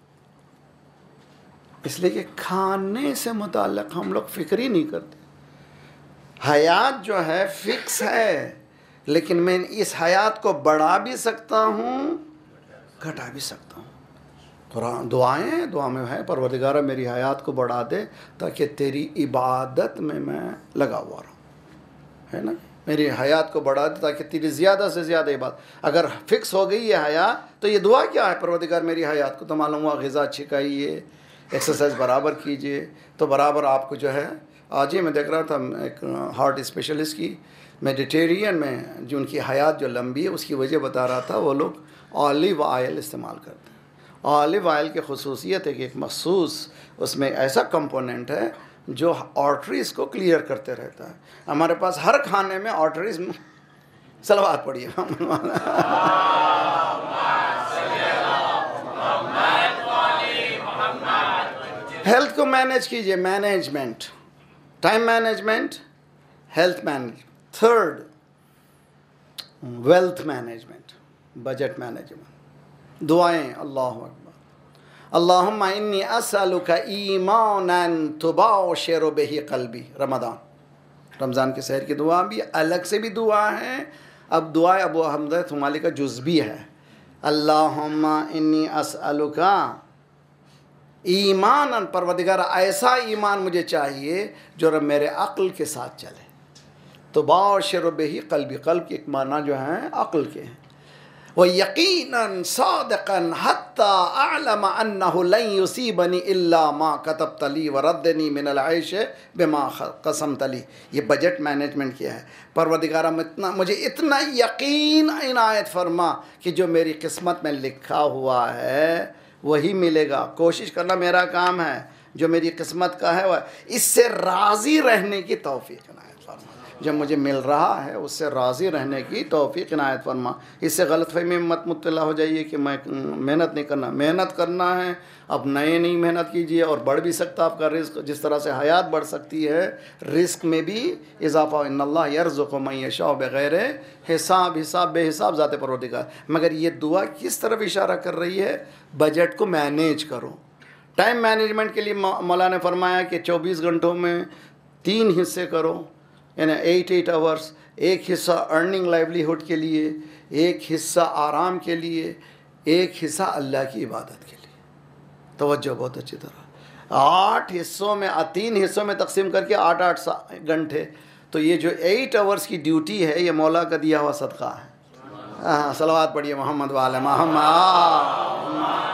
इसलिए कि खाने से मुताल्लिक़ हम लोग फिक्र ही नहीं करते। हयात जो है फिक्स है, लेकिन मैं इस हयात को बढ़ा भी सकता हूँ, घटा भी सकता हूँ। कुरान दुआएं हैं, दुआ में है परवरदिगारा मेरी हयात को बढ़ा दे ताकि तेरी इबादत में मैं लगा हुआ रहूँ, है ना। मेरी हयात को बढ़ा दे ताकि तेरी ज़्यादा से ज़्यादा इबादत। अगर फिक्स हो गई है हयात तो ये दुआ क्या है? परवरदिगार मेरी हयात को, तो मालूम हुआ ग़िज़ा अच्छी खाइए, एक्सरसाइज बराबर कीजिए, तो बराबर आपको जो है। आज ही मैं देख रहा था एक हार्ट स्पेशलिस्ट की, मेडिटेरियन में जो उनकी हयात जो लंबी है उसकी वजह बता रहा था। वो लोग ऑलिव ऑयल इस्तेमाल करते हैं। ऑलिव ऑयल की ख़ुसूसियत है कि एक मखसूस उसमें ऐसा कंपोनेंट है जो आर्टरीज़ को क्लियर करते रहता है। हमारे पास हर खाने में आर्टरीज़। सलवात पढ़िए। हेल्थ को मैनेज कीजिए, management, time management, health management. Third wealth management, budget management. दुआएं अल्लाहु अकबर, अल्लाहुम्मा इन्नी असअलुका ईमानन तुबाशिरु बिही क़ल्बी। रमज़ान के शहर की दुआ भी अलग से भी दुआ है। अब दुआ अबू हमज़ा थुमाली का जुज़ भी है। अल्लाहुम्मा इन्नी असअलुका ईमानन, परवरदिगार ऐसा ईमान मुझे चाहिए जो रब मेरे अक्ल के साथ चले। तो बाशिर बिही क़ल्बी, क़ल्ब के एक माना जो हैं अक्ल के हैं। व यकीनन सादिक़न हत्ता अअलम अन्नहु लन युसीबनी इल्ला मा कतबत ली व रद्दनी मिनल ऐश बिमा क़समत ली। ये बजट मैनेजमेंट किया है। परवरदिगारा मुझे इतना यकीन इनायत फरमा कि जो मेरी किस्मत में लिखा हुआ है वही मिलेगा। कोशिश करना मेरा काम है, जो मेरी किस्मत का है वह, इससे राज़ी रहने की तौफ़ीक़ इनायत फरमा। जब मुझे मिल रहा है उससे राज़ी रहने की तौफ़ीक़ इनायत फरमा। इससे गलतफ़हमी में मत मुब्तला हो जाइए कि मैं मेहनत नहीं करना। मेहनत करना है, अब नए नहीं मेहनत कीजिए और बढ़ भी सकता आपका रिस्क। जिस तरह से हयात बढ़ सकती है, रिस्क में भी इजाफ़ा। इन्नल्लाह यर्ज़ुक़ु मन यशाअ बग़ैर हिसाब, हिसाब बेहिसाब ज़ाते परवरदिगार। मगर ये दुआ किस तरफ इशारा कर रही है? बजट को मैनेज करो। टाइम मैनेजमेंट के लिए मौला ने फरमाया कि 24 घंटों में 3 हिस्से करो, यानी 8 आवर्स। एक हिस्सा अर्निंग लाइवलीहुड के लिए, एक हिस्सा आराम के लिए, एक हिस्सा अल्लाह की इबादत के लिए। तवज्जो बहुत अच्छी तरह। 8 हिस्सों में 3 हिस्सों में तकसीम करके 8-8 घंटे तो ये जो 8 आवर्स की ड्यूटी है ये मौला का दिया हुआ सदका है। हाँ, सलावत पढ़िए मोहम्मद वाले मोहम्मद।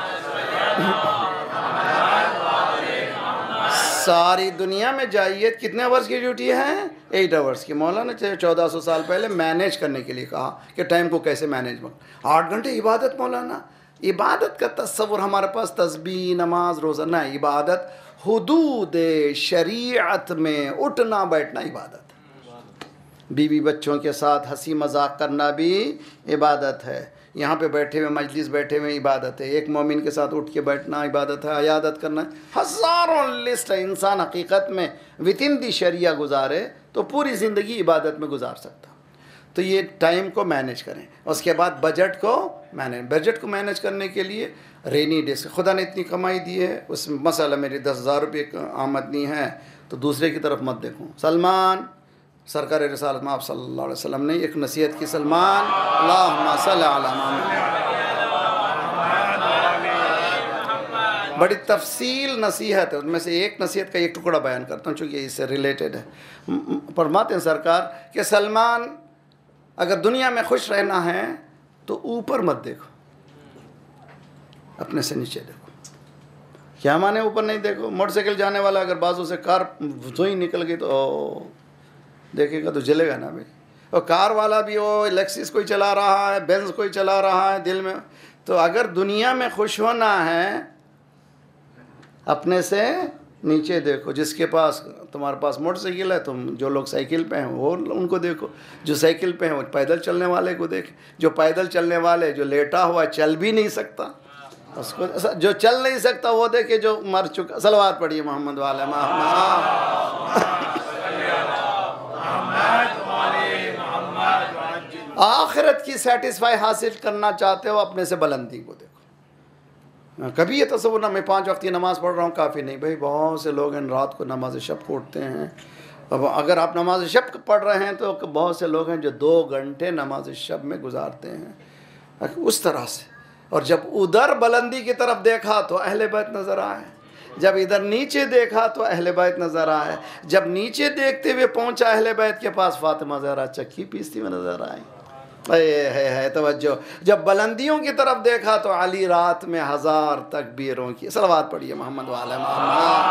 सारी दुनिया में जाइए, कितने आवर्स की ड्यूटी है? 8 आवर्स की। मौला ने 1400 साल पहले मैनेज करने के लिए कहा कि टाइम को कैसे मैनेज। 8 घंटे इबादत। मौलाना इबादत का तस्वुर हमारे पास तस्बीह, नमाज, रोज़ा ना। इबादत हुदूद शरीयत में उठना बैठना इबादत। बीवी बच्चों के साथ हंसी मजाक करना भी इबादत है। यहाँ पे बैठे हुए मजलिस बैठे हुए इबादत है। एक मोमिन के साथ उठ के बैठना इबादत है। अयादत करना, हज़ारों लिस्ट है। इंसान हकीकत में वितिन दी शरिया गुजारे तो पूरी ज़िंदगी इबादत में गुजार सकता। तो ये टाइम को मैनेज करें। उसके बाद बजट को मैनेज करने के लिए रेनी डे से खुदा ने इतनी कमाई दी है, उस मसला मेरी 10,000 रुपये आमदनी है तो दूसरे की तरफ मत देखूँ। सलमान सरकार रिसालत में आप सल्लल्लाहु अलैहि वसल्लम ने एक नसीहत की, सलमान अल्लाहुम्मा सल्लि अला मुहम्मद। बड़ी तफसील नसीहत है, उनमें से एक नसीहत का एक टुकड़ा बयान करता हूँ चूँकि इससे रिलेटेड है। फरमाते हैं सरकार कि सलमान अगर दुनिया में खुश रहना है तो ऊपर मत देखो, अपने से नीचे देखो। क्या माने ऊपर नहीं देखो? मोटरसाइकिल जाने वाला अगर बाजू से कार जोई निकल गई तो देखेगा तो जलेगा ना भाई। और कार वाला भी वो लेक्सिस कोई चला रहा है, बेंज कोई चला रहा है दिल में। तो अगर दुनिया में खुश होना है अपने से नीचे देखो। जिसके पास, तुम्हारे पास मोटरसाइकिल है, तुम जो लोग साइकिल पे हैं वो उनको देखो, जो साइकिल पे हैं वो पैदल चलने वाले को देख, जो पैदल चलने वाले जो लेटा हुआ चल भी नहीं सकता उसको, जो चल नहीं सकता वो देखे जो मर चुका। सलवात पढ़िए मोहम्मद वाले मोहम्मद। आखिरत की सेटिस्फाई हासिल करना चाहते हो अपने से बुलंदी को देखो। कभी ये तसव्वुर ना मैं 5 वक्त की नमाज़ पढ़ रहा हूँ काफ़ी नहीं भाई। बहुत से लोग इन रात को नमाज शब को उठते हैं। अब अगर आप नमाज शब पढ़ रहे हैं तो बहुत से लोग हैं जो 2 घंटे नमाज शब में गुजारते हैं उस तरह से। और जब उधर बुलंदी की तरफ देखा तो अहले बैत नज़र आए, जब इधर नीचे देखा तो अहले बैत नज़र आए। जब नीचे देखते हुए पहुंचा अहले बैत के पास, फातिमा ज़हरा चक्की पीसती हुई नज़र आई। है तवज्जो। जब बुलंदियों की तरफ देखा तो अली रात में 1000 तकबीरों की। सलवात पढ़िए मोहम्मद वाले मोहम्मद।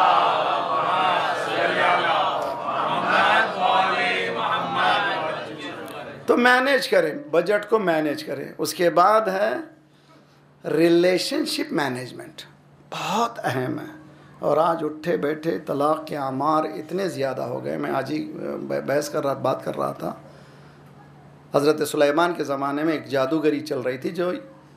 तो मैनेज करें, बजट को मैनेज करें। उसके बाद है रिलेशनशिप मैनेजमेंट, बहुत अहम है। और आज उठे बैठे तलाक़ के आमार इतने ज़्यादा हो गए। मैं आज ही बात कर रहा था। हज़रत सुलेमान के ज़माने में एक जादूगरी चल रही थी जो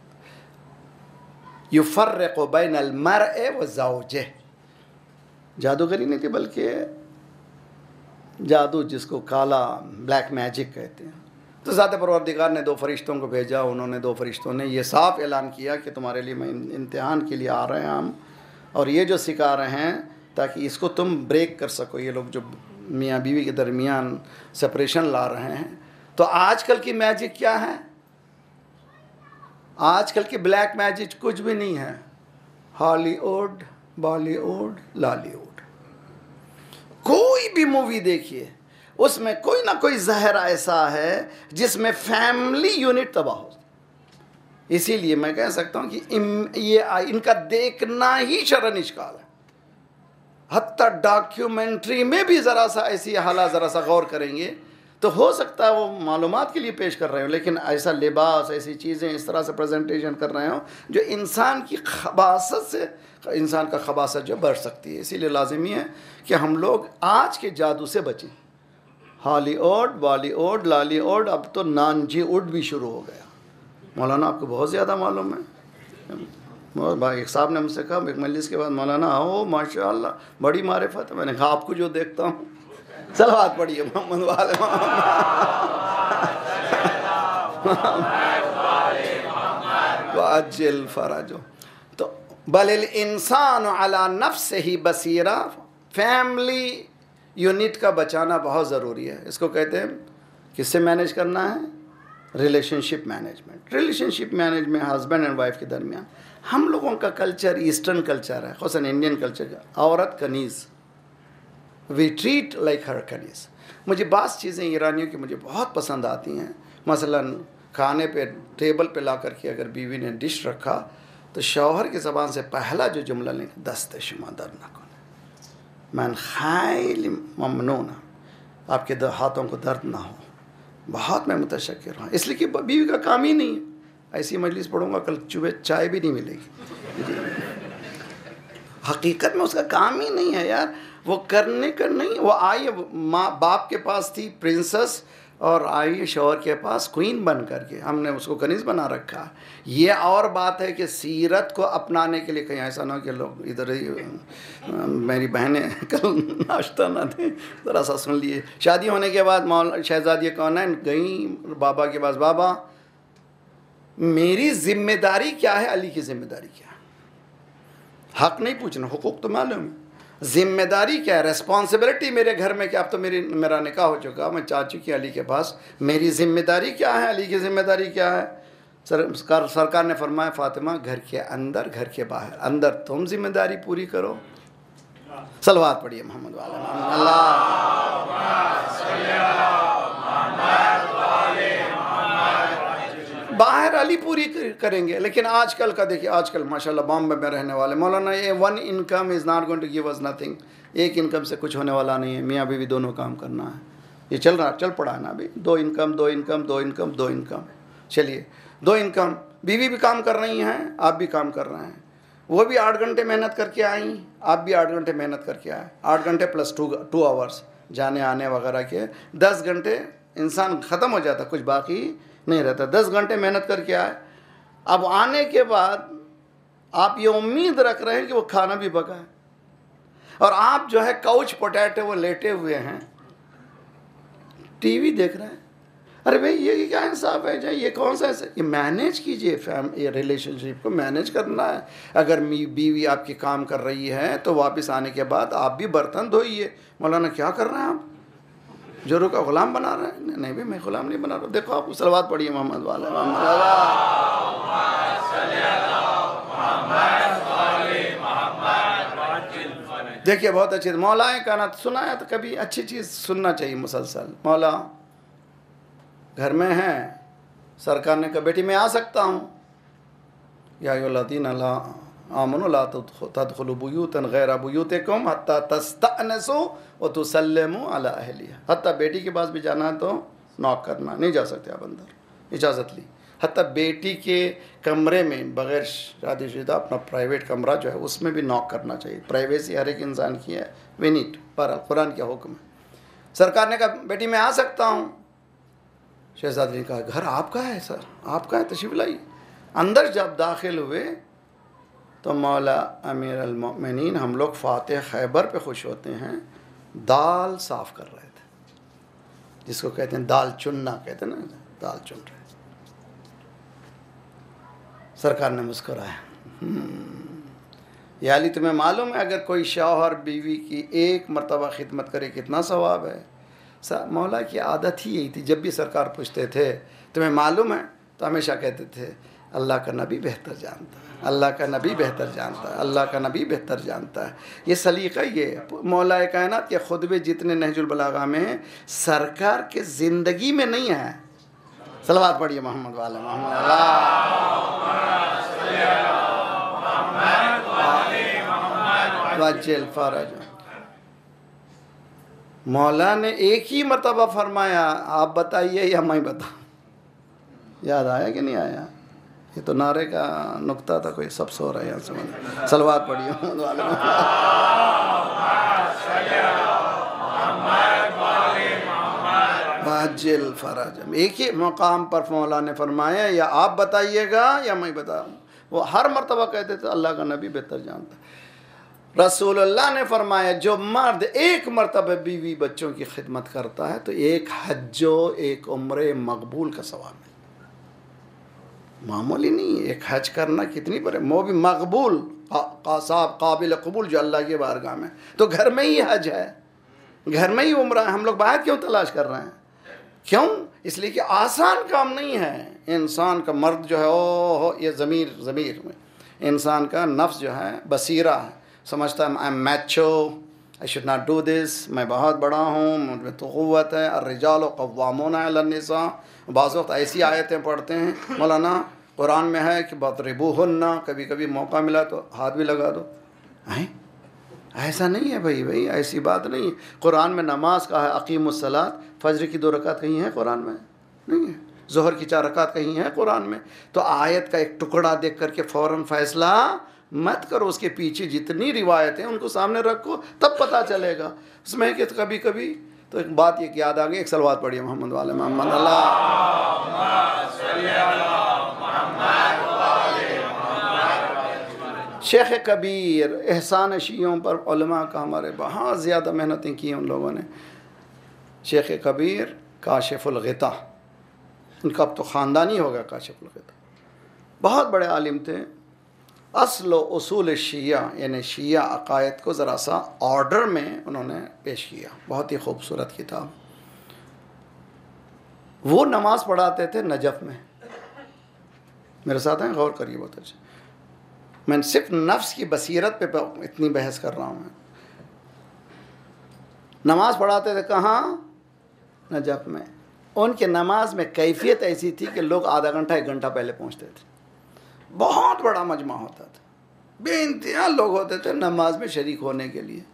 युफ़र्रिक़ु बैनल मर्इ व ज़ौजिह। जादूगरी नहीं थी बल्कि जादू, जिसको काला ब्लैक मैजिक कहते हैं। तो ज़ात परवरदिगार ने 2 फरिश्तों को भेजा। उन्होंने 2 फरिश्तों ने ये साफ ऐलान किया कि तुम्हारे लिए मैं इम्तिहान के लिए आ रहे हैं हम, और ये जो सिखा रहे हैं ताकि इसको तुम ब्रेक कर सको। ये लोग जो मियाँ बीवी के दरमियान सेपरेशन ला रहे हैं। तो आजकल की मैजिक क्या है? आजकल की ब्लैक मैजिक कुछ भी नहीं है। हॉलीवुड, बॉलीवुड, लॉलीवुड, कोई भी मूवी देखिए उसमें कोई ना कोई जहर ऐसा है जिसमें फैमिली यूनिट तबाह हो। इसीलिए मैं कह सकता हूँ कि ये इनका देखना ही शरअन इश्काल है। हत्ता डॉक्यूमेंट्री में भी ज़रा सा ऐसी हालात ज़रा सा गौर करेंगे तो हो सकता है वो मालूमात के लिए पेश कर रहे हो, लेकिन ऐसा लिबास, ऐसी चीज़ें इस तरह से प्रेजेंटेशन कर रहे हो जो इंसान की खबासत से, इंसान का खबासत जो बढ़ सकती है। इसीलिए लाजिमी है कि हम लोग आज के जादू से बचें। हॉलीवुड, बॉलीवुड, लॉलीवुड, अब तो नानजीवुड भी शुरू हो गया। मौलाना आपको बहुत ज़्यादा मालूम है। भाई एक साहब ने मुझसे कहा एक मजलिस के बाद, मौलाना आओ माशाअल्लाह बड़ी मारिफत है। मैंने कहा आपको जो देखता हूँ। सलवात पढ़िए मोहम्मद वाले वाजिल फराजो। तो बलिल इंसान अला नफ्सिही बसीरा, फैमिली यूनिट का बचाना बहुत ज़रूरी है। इसको कहते हैं किससे मैनेज करना है? Relationship management. Relationship management husband and wife के दरमियान। हम लोगों का कल्चर ईस्टर्न कल्चर है, ख़ुसूसन इंडियन कल्चर का। औरत कनीज़, वी ट्रीट लाइक हरकनीस। मुझे बास चीज़ें ईरानियों की मुझे बहुत पसंद आती हैं। मसलन खाने पे टेबल पे ला करके अगर बीवी ने डिश रखा तो शौहर की ज़बान से पहला जो जुमला लेंगे दस्त शुमा दर न कौन मैं खैली ममनून, आपके हाथों को दर्द ना हो, बहुत मैं मुतशक्किर हूँ। इसलिए कि बीवी का काम ही नहीं है। ऐसी मजलिस पढ़ूंगा कल सुबह चाय भी नहीं मिलेगी। हकीकत में उसका काम ही नहीं है यार, वो करने का नहीं। वो आई माँ बाप के पास थी प्रिंसेस और आई शौहर के पास क्वीन बन करके, हमने उसको कनीज बना रखा। ये और बात है कि सीरत को अपनाने के लिए कहीं ऐसा ना हो कि लोग इधर ही मेरी बहनें कल नाश्ता ना दें, ज़रा सा सुन लिए। शादी होने के बाद शहजादी कौन है गई बाबा के पास, बाबा मेरी जिम्मेदारी क्या है, अली की जिम्मेदारी क्या है। हक नहीं पूछना, हुकूक तो मालूम है, जिम्मेदारी क्या है, रेस्पॉन्सिबिलिटी मेरे घर में क्या। अब तो मेरा निकाह हो चुका, मैं जा चुकी अली के पास, मेरी जिम्मेदारी क्या है, अली की जिम्मेदारी क्या है। सरकार ने फरमाया फातिमा घर के अंदर घर के बाहर, अंदर तुम जिम्मेदारी पूरी करो। सलवात पढ़िए मोहम्मद वाले बाहर अली पूरी करेंगे। लेकिन आजकल का देखिए, आजकल माशाल्लाह बॉम्बे में रहने वाले मौलाना, ये one income is not going to give us nothing. एक इनकम से कुछ होने वाला नहीं है, मियाँ बीवी दोनों काम करना है। ये चल पड़ा है ना अभी, दो इनकम। चलिए 2 इनकम, बीवी भी काम कर रही हैं, आप भी काम कर रहे हैं। वो भी 8 घंटे मेहनत करके आई, आप भी 8 घंटे मेहनत करके आए। 8 घंटे प्लस 2 आवर्स जाने आने वगैरह के 10 घंटे इंसान ख़त्म हो जाता, कुछ बाकी नहीं रहता। 10 घंटे मेहनत करके आए। अब आने के बाद आप ये उम्मीद रख रहे हैं कि वो खाना भी पका है, और आप जो है काउच पोटैटो वो लेटे हुए हैं, टीवी देख रहे हैं। अरे भाई ये क्या इंसाफ है, ये कौन सा ऐसा। ये मैनेज कीजिए, ये रिलेशनशिप को मैनेज करना है। अगर बीवी आपकी काम कर रही है तो वापस आने के बाद आप भी बर्तन धोइए। मौलाना क्या कर रहे हैं आप, जोरों का गुलाम बना रहे हैं? नहीं भाई मैं गुलाम नहीं बना रहा। देखो आप सलवात पढ़िए मोहम्मद वाले। देखिए बहुत अच्छी मौलाए का ना सुना है तो कभी अच्छी चीज़ सुनना चाहिए मुसलसल। मौला घर में है, सरकार ने कहा बेटी मैं आ सकता हूँ, या अय्युहल्लज़ीना आमनू ला तदखुलू बुयूतन गैरा बुयूतिकुम हत्ता तस्तअनसू व तुसल्लिमू अला अहलिहा। हत्ता बेटी के पास भी जाना है तो नॉक करना, नहीं जा सकते आप अंदर, इजाज़त ली। हत्ता बेटी के कमरे में बग़ैर शादीशुदा अपना प्राइवेट कमरा जो है उसमें भी नॉक करना चाहिए। प्राइवेसी हर एक इंसान की है, वी नीड, पर कुरान का हुक्म है। सरकार ने कहा बेटी मैं आ सकता हूँ। शहजादी ने कहा घर आपका है सर, आपका है, तशरीफ़ लाइए। अंदर जब दाखिल हुए तो मौला अमीर अल-मोमिनीन हम लोग फ़ातिह खैबर पे खुश होते हैं, दाल साफ़ कर रहे थे, जिसको कहते हैं दाल चुनना, कहते हैं ना, दाल चुन रहे। सरकार ने मुस्कुराया, या अली तुम्हें मालूम है अगर कोई शौहर बीवी की एक मरतबा खिदमत करे कितना सवाब है। मौला की आदत ही यही थी, जब भी सरकार पूछते थे तुम्हें मालूम है तो हमेशा कहते थे अल्लाह का नबी बेहतर जानता है, अल्लाह का नबी बेहतर जानता है, अल्लाह का नबी बेहतर जानता है। ये सलीक़ा ये मौला कायनात के खुतबे जितने नहजुल बलागा में हैं, सरकार के ज़िंदगी में नहीं है। सलवात पढ़िए मोहम्मद वाले वाजिल फरज। मौला ने एक ही मरतबा फरमाया आप बताइए या मैं बताऊँ। याद आया कि नहीं आया? ये तो नारे का नुक्ता था, कोई सब सो रहा है यहाँ से। सलवात पढ़िए वाजिल फरज। एक ही मकाम पर मौला ने फरमाया या आप बताइएगा या मैं बताऊँ। वो हर मरतबा कहते थे अल्लाह का नबी बेहतर जानता है। रसूलुल्लाह ने फरमाया जो मर्द एक मरतबा बीवी बच्चों की खिदमत करता है तो एक हज्जो एक उम्रे मकबूल का सवाब है। मामूली नहीं, एक हज करना कितनी बड़े, वो भी मकबूल काबिल कबूल जो अल्लाह के बारगाह में। तो घर में ही हज है, घर में ही उम्रा है। हम लोग बाहर क्यों तलाश कर रहे हैं? क्यों? इसलिए कि आसान काम नहीं है। इंसान का मर्द जो है ओ ये ज़मीर में इंसान का नफ्स जो है बसीरा है, समझता है I am macho, I should not do this, मैं बहुत बड़ा हूँ, मुझ में तो क़ुव्वत है, अर्रिजालु क़व्वामून अलन निसा। बाज़ वक्त ऐसी आयतें पढ़ते हैं मौलाना कुरान में है कि बदरिबूहुन्ना, कभी कभी मौका मिला तो हाथ भी लगा दो। हैं, ऐसा नहीं है भाई, ऐसी बात नहीं है। कुरान में नमाज का है अकीमुस्सलात, फजर की 2 रकात कहीं है कुरान में? नहीं है। ज़ोहर की 4 रकात कहीं है कुरान में? तो आयत का एक टुकड़ा देख करके फ़ौरन फ़ैसला मत करो, उसके पीछे जितनी रिवायतें उनको सामने रखो, तब पता चलेगा। उसमें है कि कभी कभी तो एक बात ये याद आ गई, एक सलवात पढ़िए मोहम्मद वाले मोहम्मद। शेख कबीर, एहसान शियों पर उलमा का हमारे बहुत ज़्यादा मेहनतें की उन लोगों ने। शेख कबीर काशिफुल ग़िता, उनका अब तो ख़ानदानी होगा काशिफुल ग़िता, बहुत बड़े आलिम थे। असल व उसूल शिया यानी शिया अक़ायद को ज़रा सा ऑर्डर में उन्होंने पेश किया, बहुत ही खूबसूरत किताब। वो नमाज़ पढ़ाते थे नजफ़ में, मेरे साथ हैं, गौर करिए बहुत अच्छा। मैं सिर्फ नफ्स की बसीरत पे इतनी बहस कर रहा हूँ। मैं नमाज़ पढ़ाते थे कहाँ? नजफ़ में। उनके नमाज में कैफियत ऐसी थी कि लोग आधा घंटा 1 घंटा पहले पहुँचते थे। बहुत बड़ा मजमा होता था, बेइंतहा लोग होते थे नमाज में शरीक होने के लिए।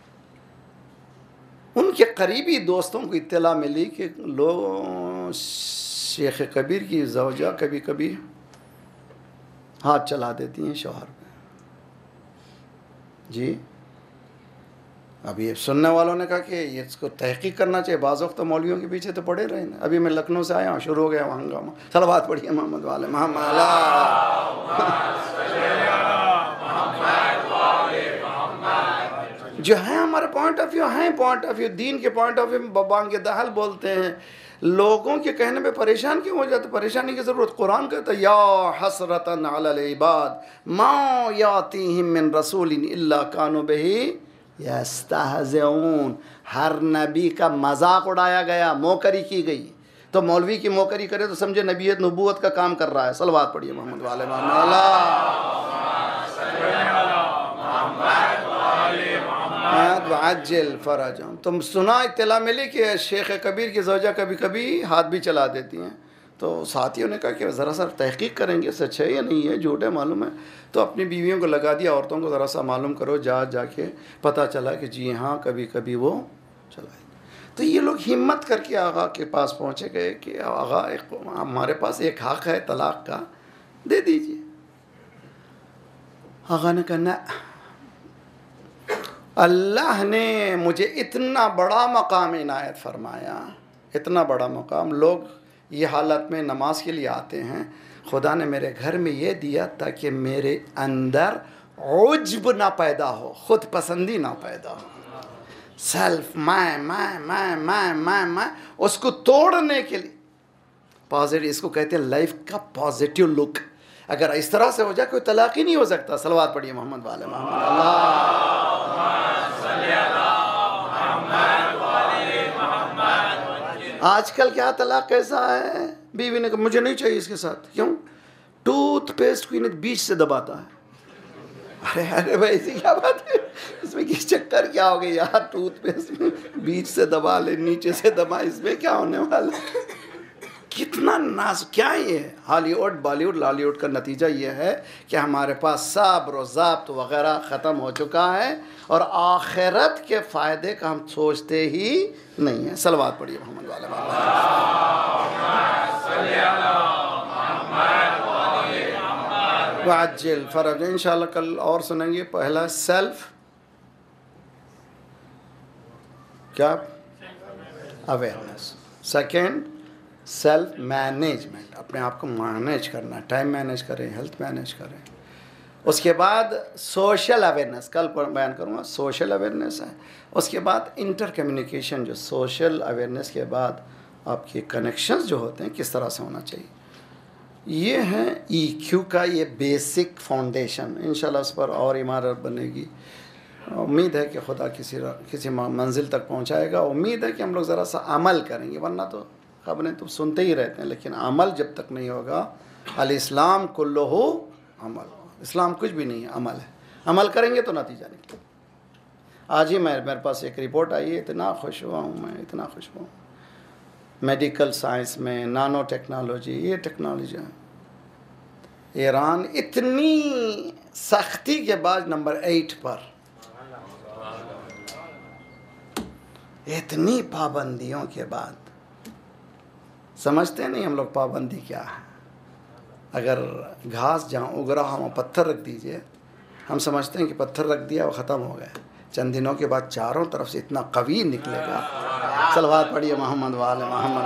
उनके करीबी दोस्तों को इत्तला मिली कि लोग शेख कबीर की ज़ौजा कभी कभी हाथ चला देती हैं शौहर पे। जी, अभी ये सुनने वालों ने कहा कि ये इसको तहकीक करना चाहिए। बाज़ वक्त तो मौलवियों के पीछे तो पड़े रहे ना। अभी मैं लखनऊ से आया हूँ, शुरू हो गया हंगामा। चलो बात पढ़िए मोहम्मद वाले मोहम्मद। जो है हमारे पॉइंट ऑफ व्यू हैं, पॉइंट ऑफ व्यू दीन के पॉइंट ऑफ व्यू बांगे दहल बोलते हैं। लोगों के कहने पे परेशान क्यों हो जाते? परेशानी की ज़रूरत। कुरान कहता है या हसरतन अलल इबाद मा यातीहिम मिन रसूलिन इल्ला कानू बिही यस्तहज़िऊन। हर नबी का मजाक उड़ाया गया, मोकरी की गई। तो मौलवी की मोकरी करे तो समझे नबीयत नबूवत का काम कर रहा है। सलवात पढ़िए मोहम्मद वाले अज्जिल फरजहुम। तुम सुना इत्तला मिली कि शेख कबीर की ज़ौजा कभी कभी हाथ भी चला देती हैं। तो साथियों ने कहा कि ज़रा सा तहकीक करेंगे, सच है या नहीं है, झूठ है, मालूम है। तो अपनी बीवियों को लगा दिया, औरतों को ज़रा सा मालूम करो। जाके पता चला कि जी हाँ कभी कभी वो चलाए। तो ये लोग हिम्मत करके आगा के पास पहुँचे गए कि आगा हमारे पास एक हक़ है तलाक़ का, दे दीजिए। आगा ने कहा ना, अल्लाह ने मुझे इतना बड़ा मकाम इनायत फरमाया, इतना बड़ा मकाम। लोग ये हालत में नमाज के लिए आते हैं। खुदा ने मेरे घर में ये दिया ताकि मेरे अंदर उज्ब ना पैदा हो, खुद पसंदी ना पैदा हो। सेल्फ मैं उसको तोड़ने के लिए पॉजिटिव, इसको कहते हैं लाइफ का पॉजिटिव लुक। अगर इस तरह से हो जाए कोई तलाक ही नहीं हो सकता। सलवात पढ़िए मोहम्मद वाले मोहम्मद। आजकल क्या तलाक कैसा है? बीवी ने कहा मुझे नहीं चाहिए इसके साथ। क्यों? टूथपेस्ट को इन्हें बीच से दबाता है। अरे अरे भाई ऐसी क्या बात है? इसमें किस चक्कर क्या हो गई यार? टूथपेस्ट में बीच से दबा ले, नीचे से दबा, इसमें क्या होने वाला? कितना नाज क्या ये? हॉलीवुड बॉलीवुड लॉलीवुड का नतीजा ये है कि हमारे पास सब्र ज़ब्त वगैरह ख़त्म हो चुका है और आखिरत के फ़ायदे का हम सोचते ही नहीं है। सलवात पढ़िए मोहम्मद वाले वाजिल फ़रज। इंशाल्लाह कल और सुनेंगे। पहला सेल्फ क्या? अवेयरनेस। सेकेंड सेल्फ मैनेजमेंट, अपने आप को मैनेज करना, टाइम मैनेज करें, हेल्थ मैनेज करें। उसके बाद सोशल अवेयरनेस, कल बयान करूँगा, सोशल अवेयरनेस है। उसके बाद इंटर कम्युनिकेशन, जो सोशल अवेयरनेस के बाद आपके कनेक्शंस जो होते हैं किस तरह से होना चाहिए। ये है EQ का ये बेसिक फाउंडेशन। इंशाल्लाह उस पर और इमारत बनेगी। उम्मीद है कि खुदा किसी मंजिल तक पहुँचाएगा। उम्मीद है कि हम लोग ज़रा सा अमल करेंगे, वरना तो खबरें तो सुनते ही रहते हैं, लेकिन अमल जब तक नहीं होगा। अल इस्लाम कुल्लुहु अमल, इस्लाम कुछ भी नहीं है, अमल है। अमल करेंगे तो नतीजा निकलेगा। आज ही मेरे पास एक रिपोर्ट आई है, इतना खुश हुआ हूँ मैं, इतना खुश हुआ हूँ। मेडिकल साइंस में नानो टेक्नोलॉजी, ये टेक्नोलॉजी ईरान इतनी सख्ती के बाद नंबर 8 पर, इतनी पाबंदियों के बाद। समझते नहीं हम लोग पाबंदी क्या है। अगर घास जहाँ उग रहा हो वहाँ पत्थर रख दीजिए, हम समझते हैं कि पत्थर रख दिया वो ख़त्म हो गया। चंद दिनों के बाद चारों तरफ से इतना कवी निकलेगा। सलवात पढ़िए मोहम्मद वाले मोहम्मद।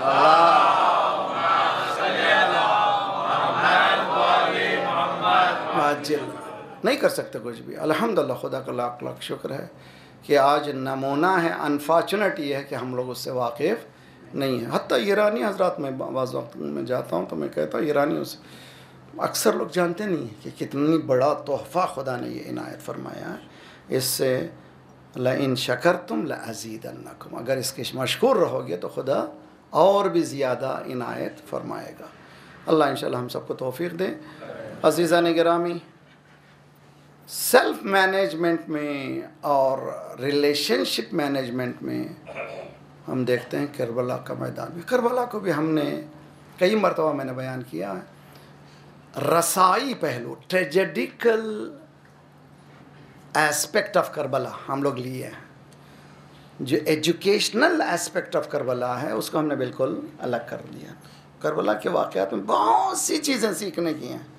नहीं कर सकते कुछ भी। अल्हम्दुलिल्लाह, खुदा का लाख लाख शुक्र है कि आज नमूना है। अनफॉर्चुनेट ये है कि हम लोग उससे वाकिफ़ नहीं है। हत्ता ईरानी हजरात में बाज़ वक्त में जाता हूँ तो मैं कहता हूँ ईरानियों से, अक्सर लोग जानते नहीं हैं कि कितनी बड़ा तोहफ़ा खुदा ने ये इनायत फरमाया है। इससे लइन शकरतुम लअज़ीदन्नकुम, अगर इसके मशकूर रहोगे तो खुदा और भी ज़्यादा इनायत फरमाएगा। अल्लाह इंशाअल्लाह हम सबको तौफीक दे। अज़ीज़ान गिरामी, सेल्फ मैनेजमेंट में और रिलेशनशिप मैनेजमेंट में हम देखते हैं करबला का मैदान में। करबला को भी हमने कई मरतबा मैंने बयान किया है। रसाई पहलू, ट्रेजेडिकल एस्पेक्ट ऑफ करबला हम लोग लिए हैं। जो एजुकेशनल एस्पेक्ट ऑफ करबला है उसको हमने बिल्कुल अलग कर दिया। करबला के वाक़यात में बहुत सी चीज़ें सीखने की हैं।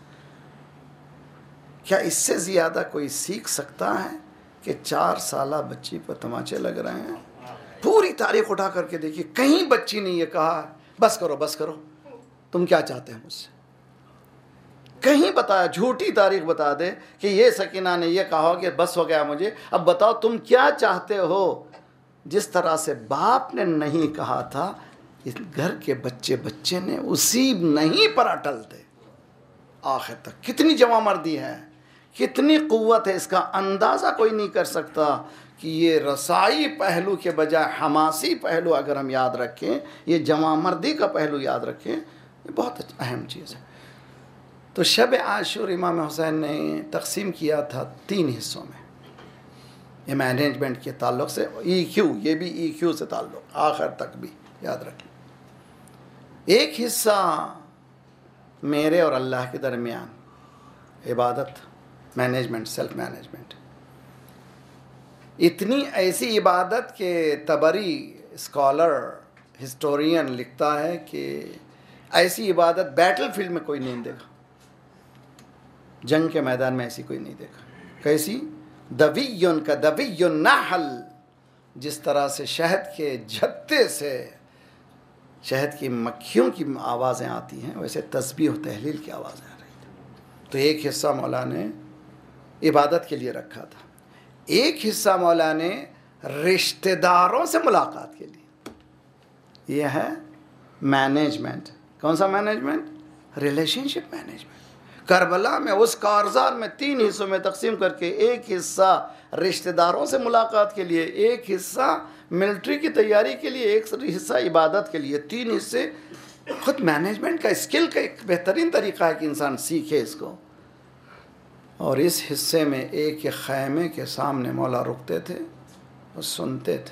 क्या इससे ज़्यादा कोई सीख सकता है कि 4 साला बच्ची पर तमाचे लग रहे हैं? पूरी तारीख उठा करके देखिए, कहीं बच्ची ने ये कहा बस करो बस करो, तुम क्या चाहते हैं मुझसे। कहीं बताया, झूठी तारीख बता दे कि ये सकीना ने ये कहा कि बस हो गया मुझे, अब बताओ तुम क्या चाहते हो। जिस तरह से बाप ने नहीं कहा था, इस घर के बच्चे ने उसी नहीं पर अटल थे आखिर तक। कितनी जवामर्दी है, कितनी क़ुव्वत है, इसका अंदाज़ा कोई नहीं कर सकता कि ये रसाई पहलू के बजाय हमासी पहलू अगर हम याद रखें, ये जवामर्दी का पहलू याद रखें, ये बहुत अहम चीज़ है। तो शब आशूर इमाम हुसैन ने तकसीम किया था 3 हिस्सों में। ये मैनेजमेंट के ताल्लुक़ से EQ, ये भी EQ से ताल्लुक़ आखिर तक भी याद रखें। एक हिस्सा मेरे और अल्लाह के दरमियान इबादत, मैनेजमेंट, सेल्फ मैनेजमेंट। इतनी ऐसी इबादत के तबरी स्कॉलर हिस्टोरियन लिखता है कि ऐसी इबादत बैटल फील्ड में कोई नहीं देखा, जंग के मैदान में ऐसी कोई नहीं देखा। कैसी? दवियुन का दवियुन नहल, जिस तरह से शहद के झत्ते से शहद की मक्खियों की आवाज़ें आती हैं, वैसे तस्बीह और तहलील की आवाज़ें आ रही थी। तो एक हिस्सा मौला ने इबादत के लिए रखा था, एक हिस्सा मौला ने रिश्तेदारों से मुलाकात के लिए। यह है मैनेजमेंट। कौन सा मैनेजमेंट? Relationship management. करबला में उस कारज़ार में 3 हिस्सों में तकसीम करके, एक हिस्सा रिश्तेदारों से मुलाकात के लिए, एक हिस्सा मिलिट्री की तैयारी के लिए, एक हिस्सा इबादत के लिए। 3 हिस्से। खुद मैनेजमेंट का स्किल का एक बेहतरीन तरीका है कि इंसान सीखे इसको। और इस हिस्से में एक खैमे के सामने मौला रुकते थे और सुनते थे।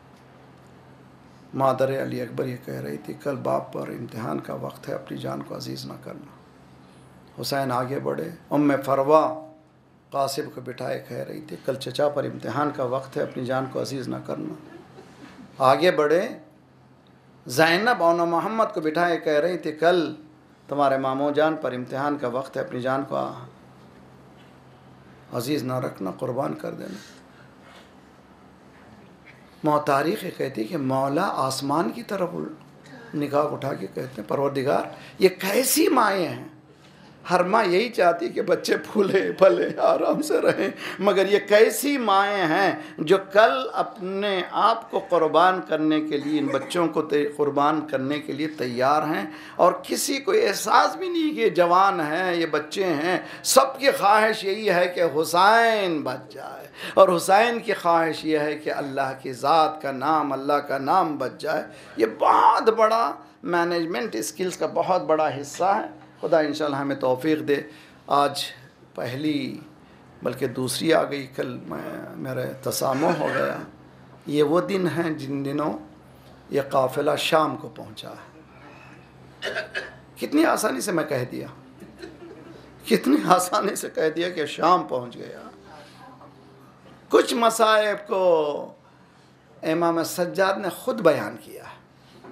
मादर अली अकबर ये कह रही थी, कल बाप पर इम्तिहान का वक्त है, अपनी जान को अजीज़ ना करना। हुसैन आगे बढ़े। उम्मे फरवा कासिम को बिठाए कह रही थी, कल चचा पर इम्तिहान का वक्त है, अपनी जान को अजीज़ ना करना। आगे बढ़े। ज़ैनब और मोहम्मद को बिठाए कह रही थी, कल तुम्हारे मामू जान पर इम्तिहान का वक्त है, अपनी जान को अजीज़ ना रखना, कुर्बान कर देना। तारीख़ कहती कि मौला आसमान की तरफ निगाह उठा के कहते हैं, परवरदिगार ये कैसी माएँ हैं। हर माँ यही चाहती कि बच्चे फूले फले आराम से रहें, मगर ये कैसी माएँ हैं जो कल अपने आप को कुर्बान करने के लिए, इन बच्चों को कुर्बान करने के लिए तैयार हैं। और किसी को एहसास भी नहीं कि ये जवान हैं, ये बच्चे हैं। सबकी ख्वाहिश यही है कि हुसैन बच जाए, और हुसैन की ख्वाहिश ये है कि अल्लाह की ज़ात का नाम, अल्लाह का नाम बच जाए। ये बहुत बड़ा मैनेजमेंट स्किल्स का बहुत बड़ा हिस्सा है। खुदा इंशाअल्लाह हमें तौफीक दे। आज पहली बल्कि दूसरी आ गई कल, मेरे तसामुह हो गया। ये वो दिन हैं जिन दिनों ये काफ़िला शाम को पहुंचा है। कितनी आसानी से मैं कह दिया, कितनी आसानी से कह दिया कि शाम पहुंच गया। कुछ मसाइब को इमाम सज्जाद ने खुद बयान किया है।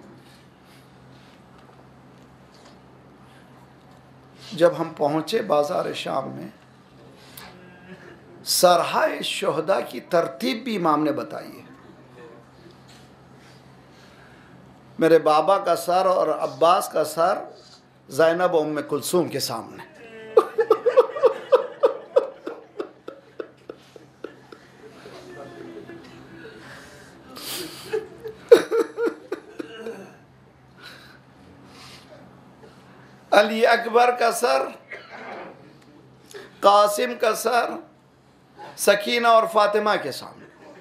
जब हम पहुंचे बाजार शाम में, सरहाए शोहदा की तरतीब भी इमाम ने बताई है। मेरे बाबा का सर और अब्बास का सर ज़ैनब और उम्मे कुलसूम के सामने। अली अकबर का सर, कासिम का सर सकीना और फातिमा के सामने।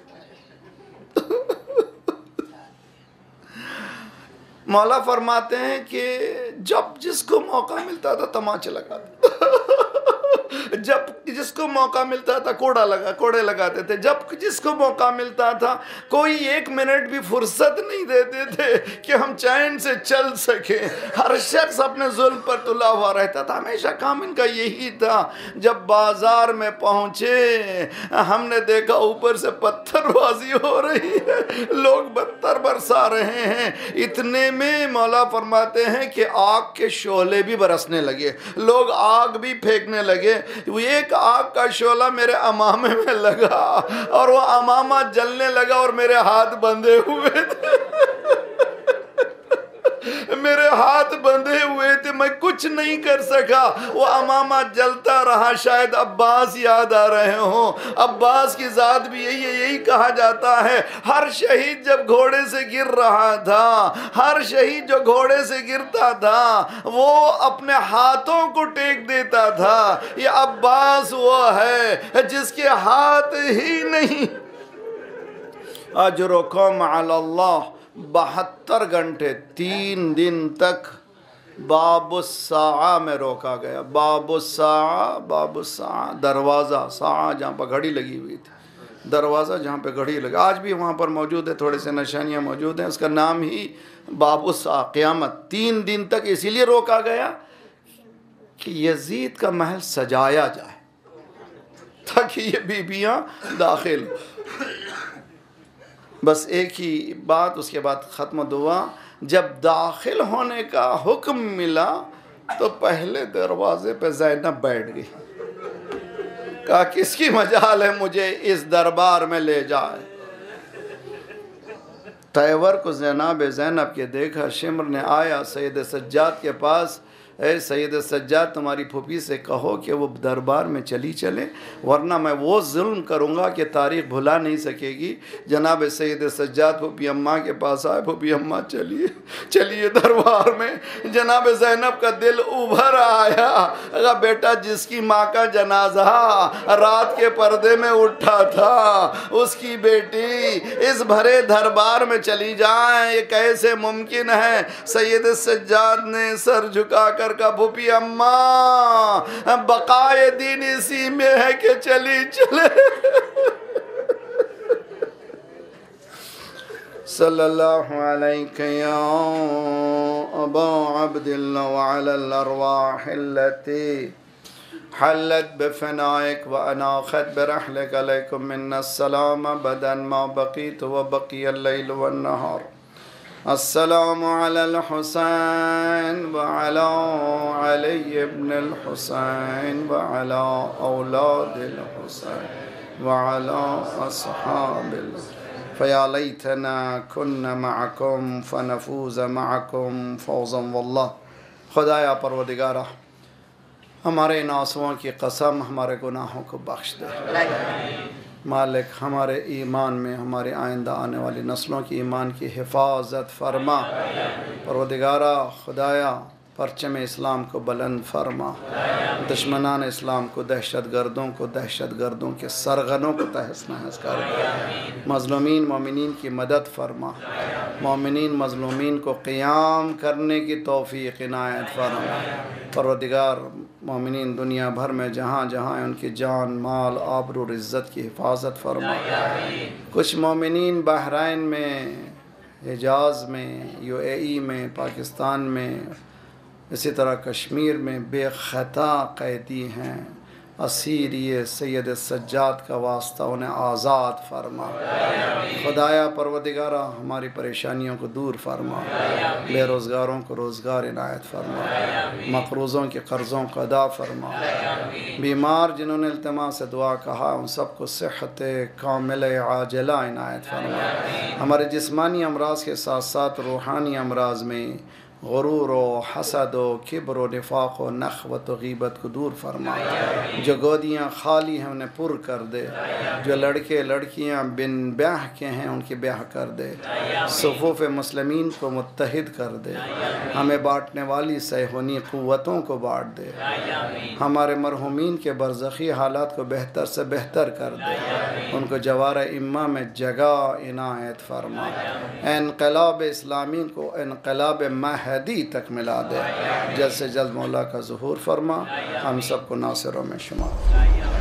मौला फरमाते हैं कि जब जिसको मौका मिलता था तमाचे लगाते, जब जिसको मौका मिलता था कोड़े लगाते थे, जब जिसको मौका मिलता था कोई एक मिनट भी फुर्सत नहीं देते थे कि हम चैन से चल सके। हर शख्स अपने जुल्म पर तुला हुआ रहता था। हमेशा काम इनका यही था। जब बाजार में पहुंचे हमने देखा ऊपर से पत्थरबाजी हो रही है, लोग पत्थर बरसा रहे हैं। इतने में मौला फरमाते हैं कि आग के शोले भी बरसने लगे, लोग आग भी फेंकने लगे। एक आग का शोला मेरे अमामे में लगा और वो अमामा जलने लगा और मेरे हाथ बंधे हुए थे। मेरे हाथ बंधे हुए थे, मैं कुछ नहीं कर सका। वो अमामा जलता रहा। शायद अब्बास याद आ रहे हों। अब्बास की जात भी यही कहा जाता है। हर शहीद जब घोड़े से गिर रहा था, हर शहीद जो घोड़े से गिरता था वो अपने हाथों को टेक देता था। ये अब्बास वो है जिसके हाथ ही नहीं। अजरुकुम अल्लाह 72 घंटे 3 दिन तक बाबुस्सा में रोका गया। बाबुस्सा दरवाज़ा, सा जहाँ पर घड़ी लगी हुई थी, दरवाज़ा जहाँ पे घड़ी लगी, आज भी वहाँ पर मौजूद है, थोड़े से निशानियाँ मौजूद हैं। उसका नाम ही बाबुस्सा, क़यामत। 3 दिन तक इसीलिए रोका गया कि यजीद का महल सजाया जाए ताकि ये बीबियाँ दाखिल। बस एक ही बात, उसके बाद ख़त्म दुआ। जब दाखिल होने का हुक्म मिला तो पहले दरवाजे पे ज़ैनब बैठ गई। कहा किसकी मजाल है मुझे इस दरबार में ले जाए। तैवर को जनाब ज़ैनब के देखा, शिमर ने आया सैयद सज्जाद के पास। ए सैयद सज्जाद, तुम्हारी फूफी से कहो कि वो दरबार में चली चले, वरना मैं वो जुल्म करूँगा कि तारीख़ भुला नहीं सकेगी। जनाब सैयद सज्जाद फूफी अम्मा के पास आए। फूफी अम्मा चलिए दरबार में। जनाब ज़ैनब का दिल उभर आया। अगर बेटा जिसकी माँ का जनाजा रात के पर्दे में उठा था, उसकी बेटी इस भरे दरबार में चली जाए, ये कैसे मुमकिन है। सैयद सज्जाद ने सर झुका कर का फूफी अम्मा बकाए दीन इसी में है कि चले सल्लल्लाहु अलैहि या अबा अब्दिल्लाह व अलल अरवाह अल्लती हल्लत बिफनाइक व अनाखत बिरहलिक अलैकुम मिन्नस सलाम बदन मा बकीत व बकियल लैल व नहार। अस्सलामु अलल हुसैन व अला अली इब्न अल हुसैन व अला औलादिल हुसैन व अला अस्हाबिल फया लैतना कुन्ना मअकुम फनफूज़ मअकुम फौज़न वल्लाह। खुदाया परवरदिगारा, हमारे इन आंसुओं की कसम हमारे गुनाहों को बख्श दे। मालिक, हमारे ईमान में हमारे आइंदा आने वाली नस्लों की ईमान की हिफाजत फरमा। परवरदिगारा खुदाया, परचम इस्लाम को बुलंद फरमा। दुश्मनान इस्लाम को, दहशतगर्दों के सरगनों को तहस नहस कर। मज़लूमीन मोमिनीन की मदद फरमा। मोमिनीन मज़लूमीन को क़ियाम करने की तौफ़ीक़ इनायत फरमा। परवरदिगार, मोमिनीन दुनिया भर में जहाँ जहाँ हैं उनकी जान माल आबरू और इज़्ज़त की हिफाजत फरमा। कुछ मोमिनीन बहरैन में, हिजाज़ में, यूएई में, पाकिस्तान में, इसी तरह कश्मीर में बेख़ता कैदी हैं। असीर ये सैयद सज्जाद का वास्ता उन्हें आज़ाद फरमा। खुदाया परवदिगारा हमारी परेशानियों को दूर फरमा, बेरोज़गारों को रोज़गार इनायत फरमा, मक़रूज़ों के कर्ज़ों को अदा फरमा, बीमार जिन्होंने इल्तिमा से दुआ कहा उन सबको सेहत कामिल आजिला इनायत फरमा। हमारे जिस्मानी अमराज के साथ साथ रूहानी अमराज में गुरूर व हसद व किब्र व निफाक़ व नख़वत व ग़ीबत को दूर फरमा। जो गोदियाँ खाली हैं उन्हें पुर कर दे, जो लड़के लड़कियाँ बिन ब्याह के हैं उनके ब्याह कर दे, सुफ़ूफ़ मुस्लिमीन को मुत्तहिद कर दे, हमें बाँटने वाली सैहोनी क़ुव्वतों को बाँट दे, हमारे मरहूमीन के बरज़ख़ी हालात को बेहतर से बेहतर कर दे, उनको जवार इम्मा में जगह इनायत फरमा। इनक़लाब इस्लामी को इनक़लाब महदी तक मिला दे, जल्द से जल्द मौला का ज़ुहूर फरमा, हम सबको नासिरों में शुमार।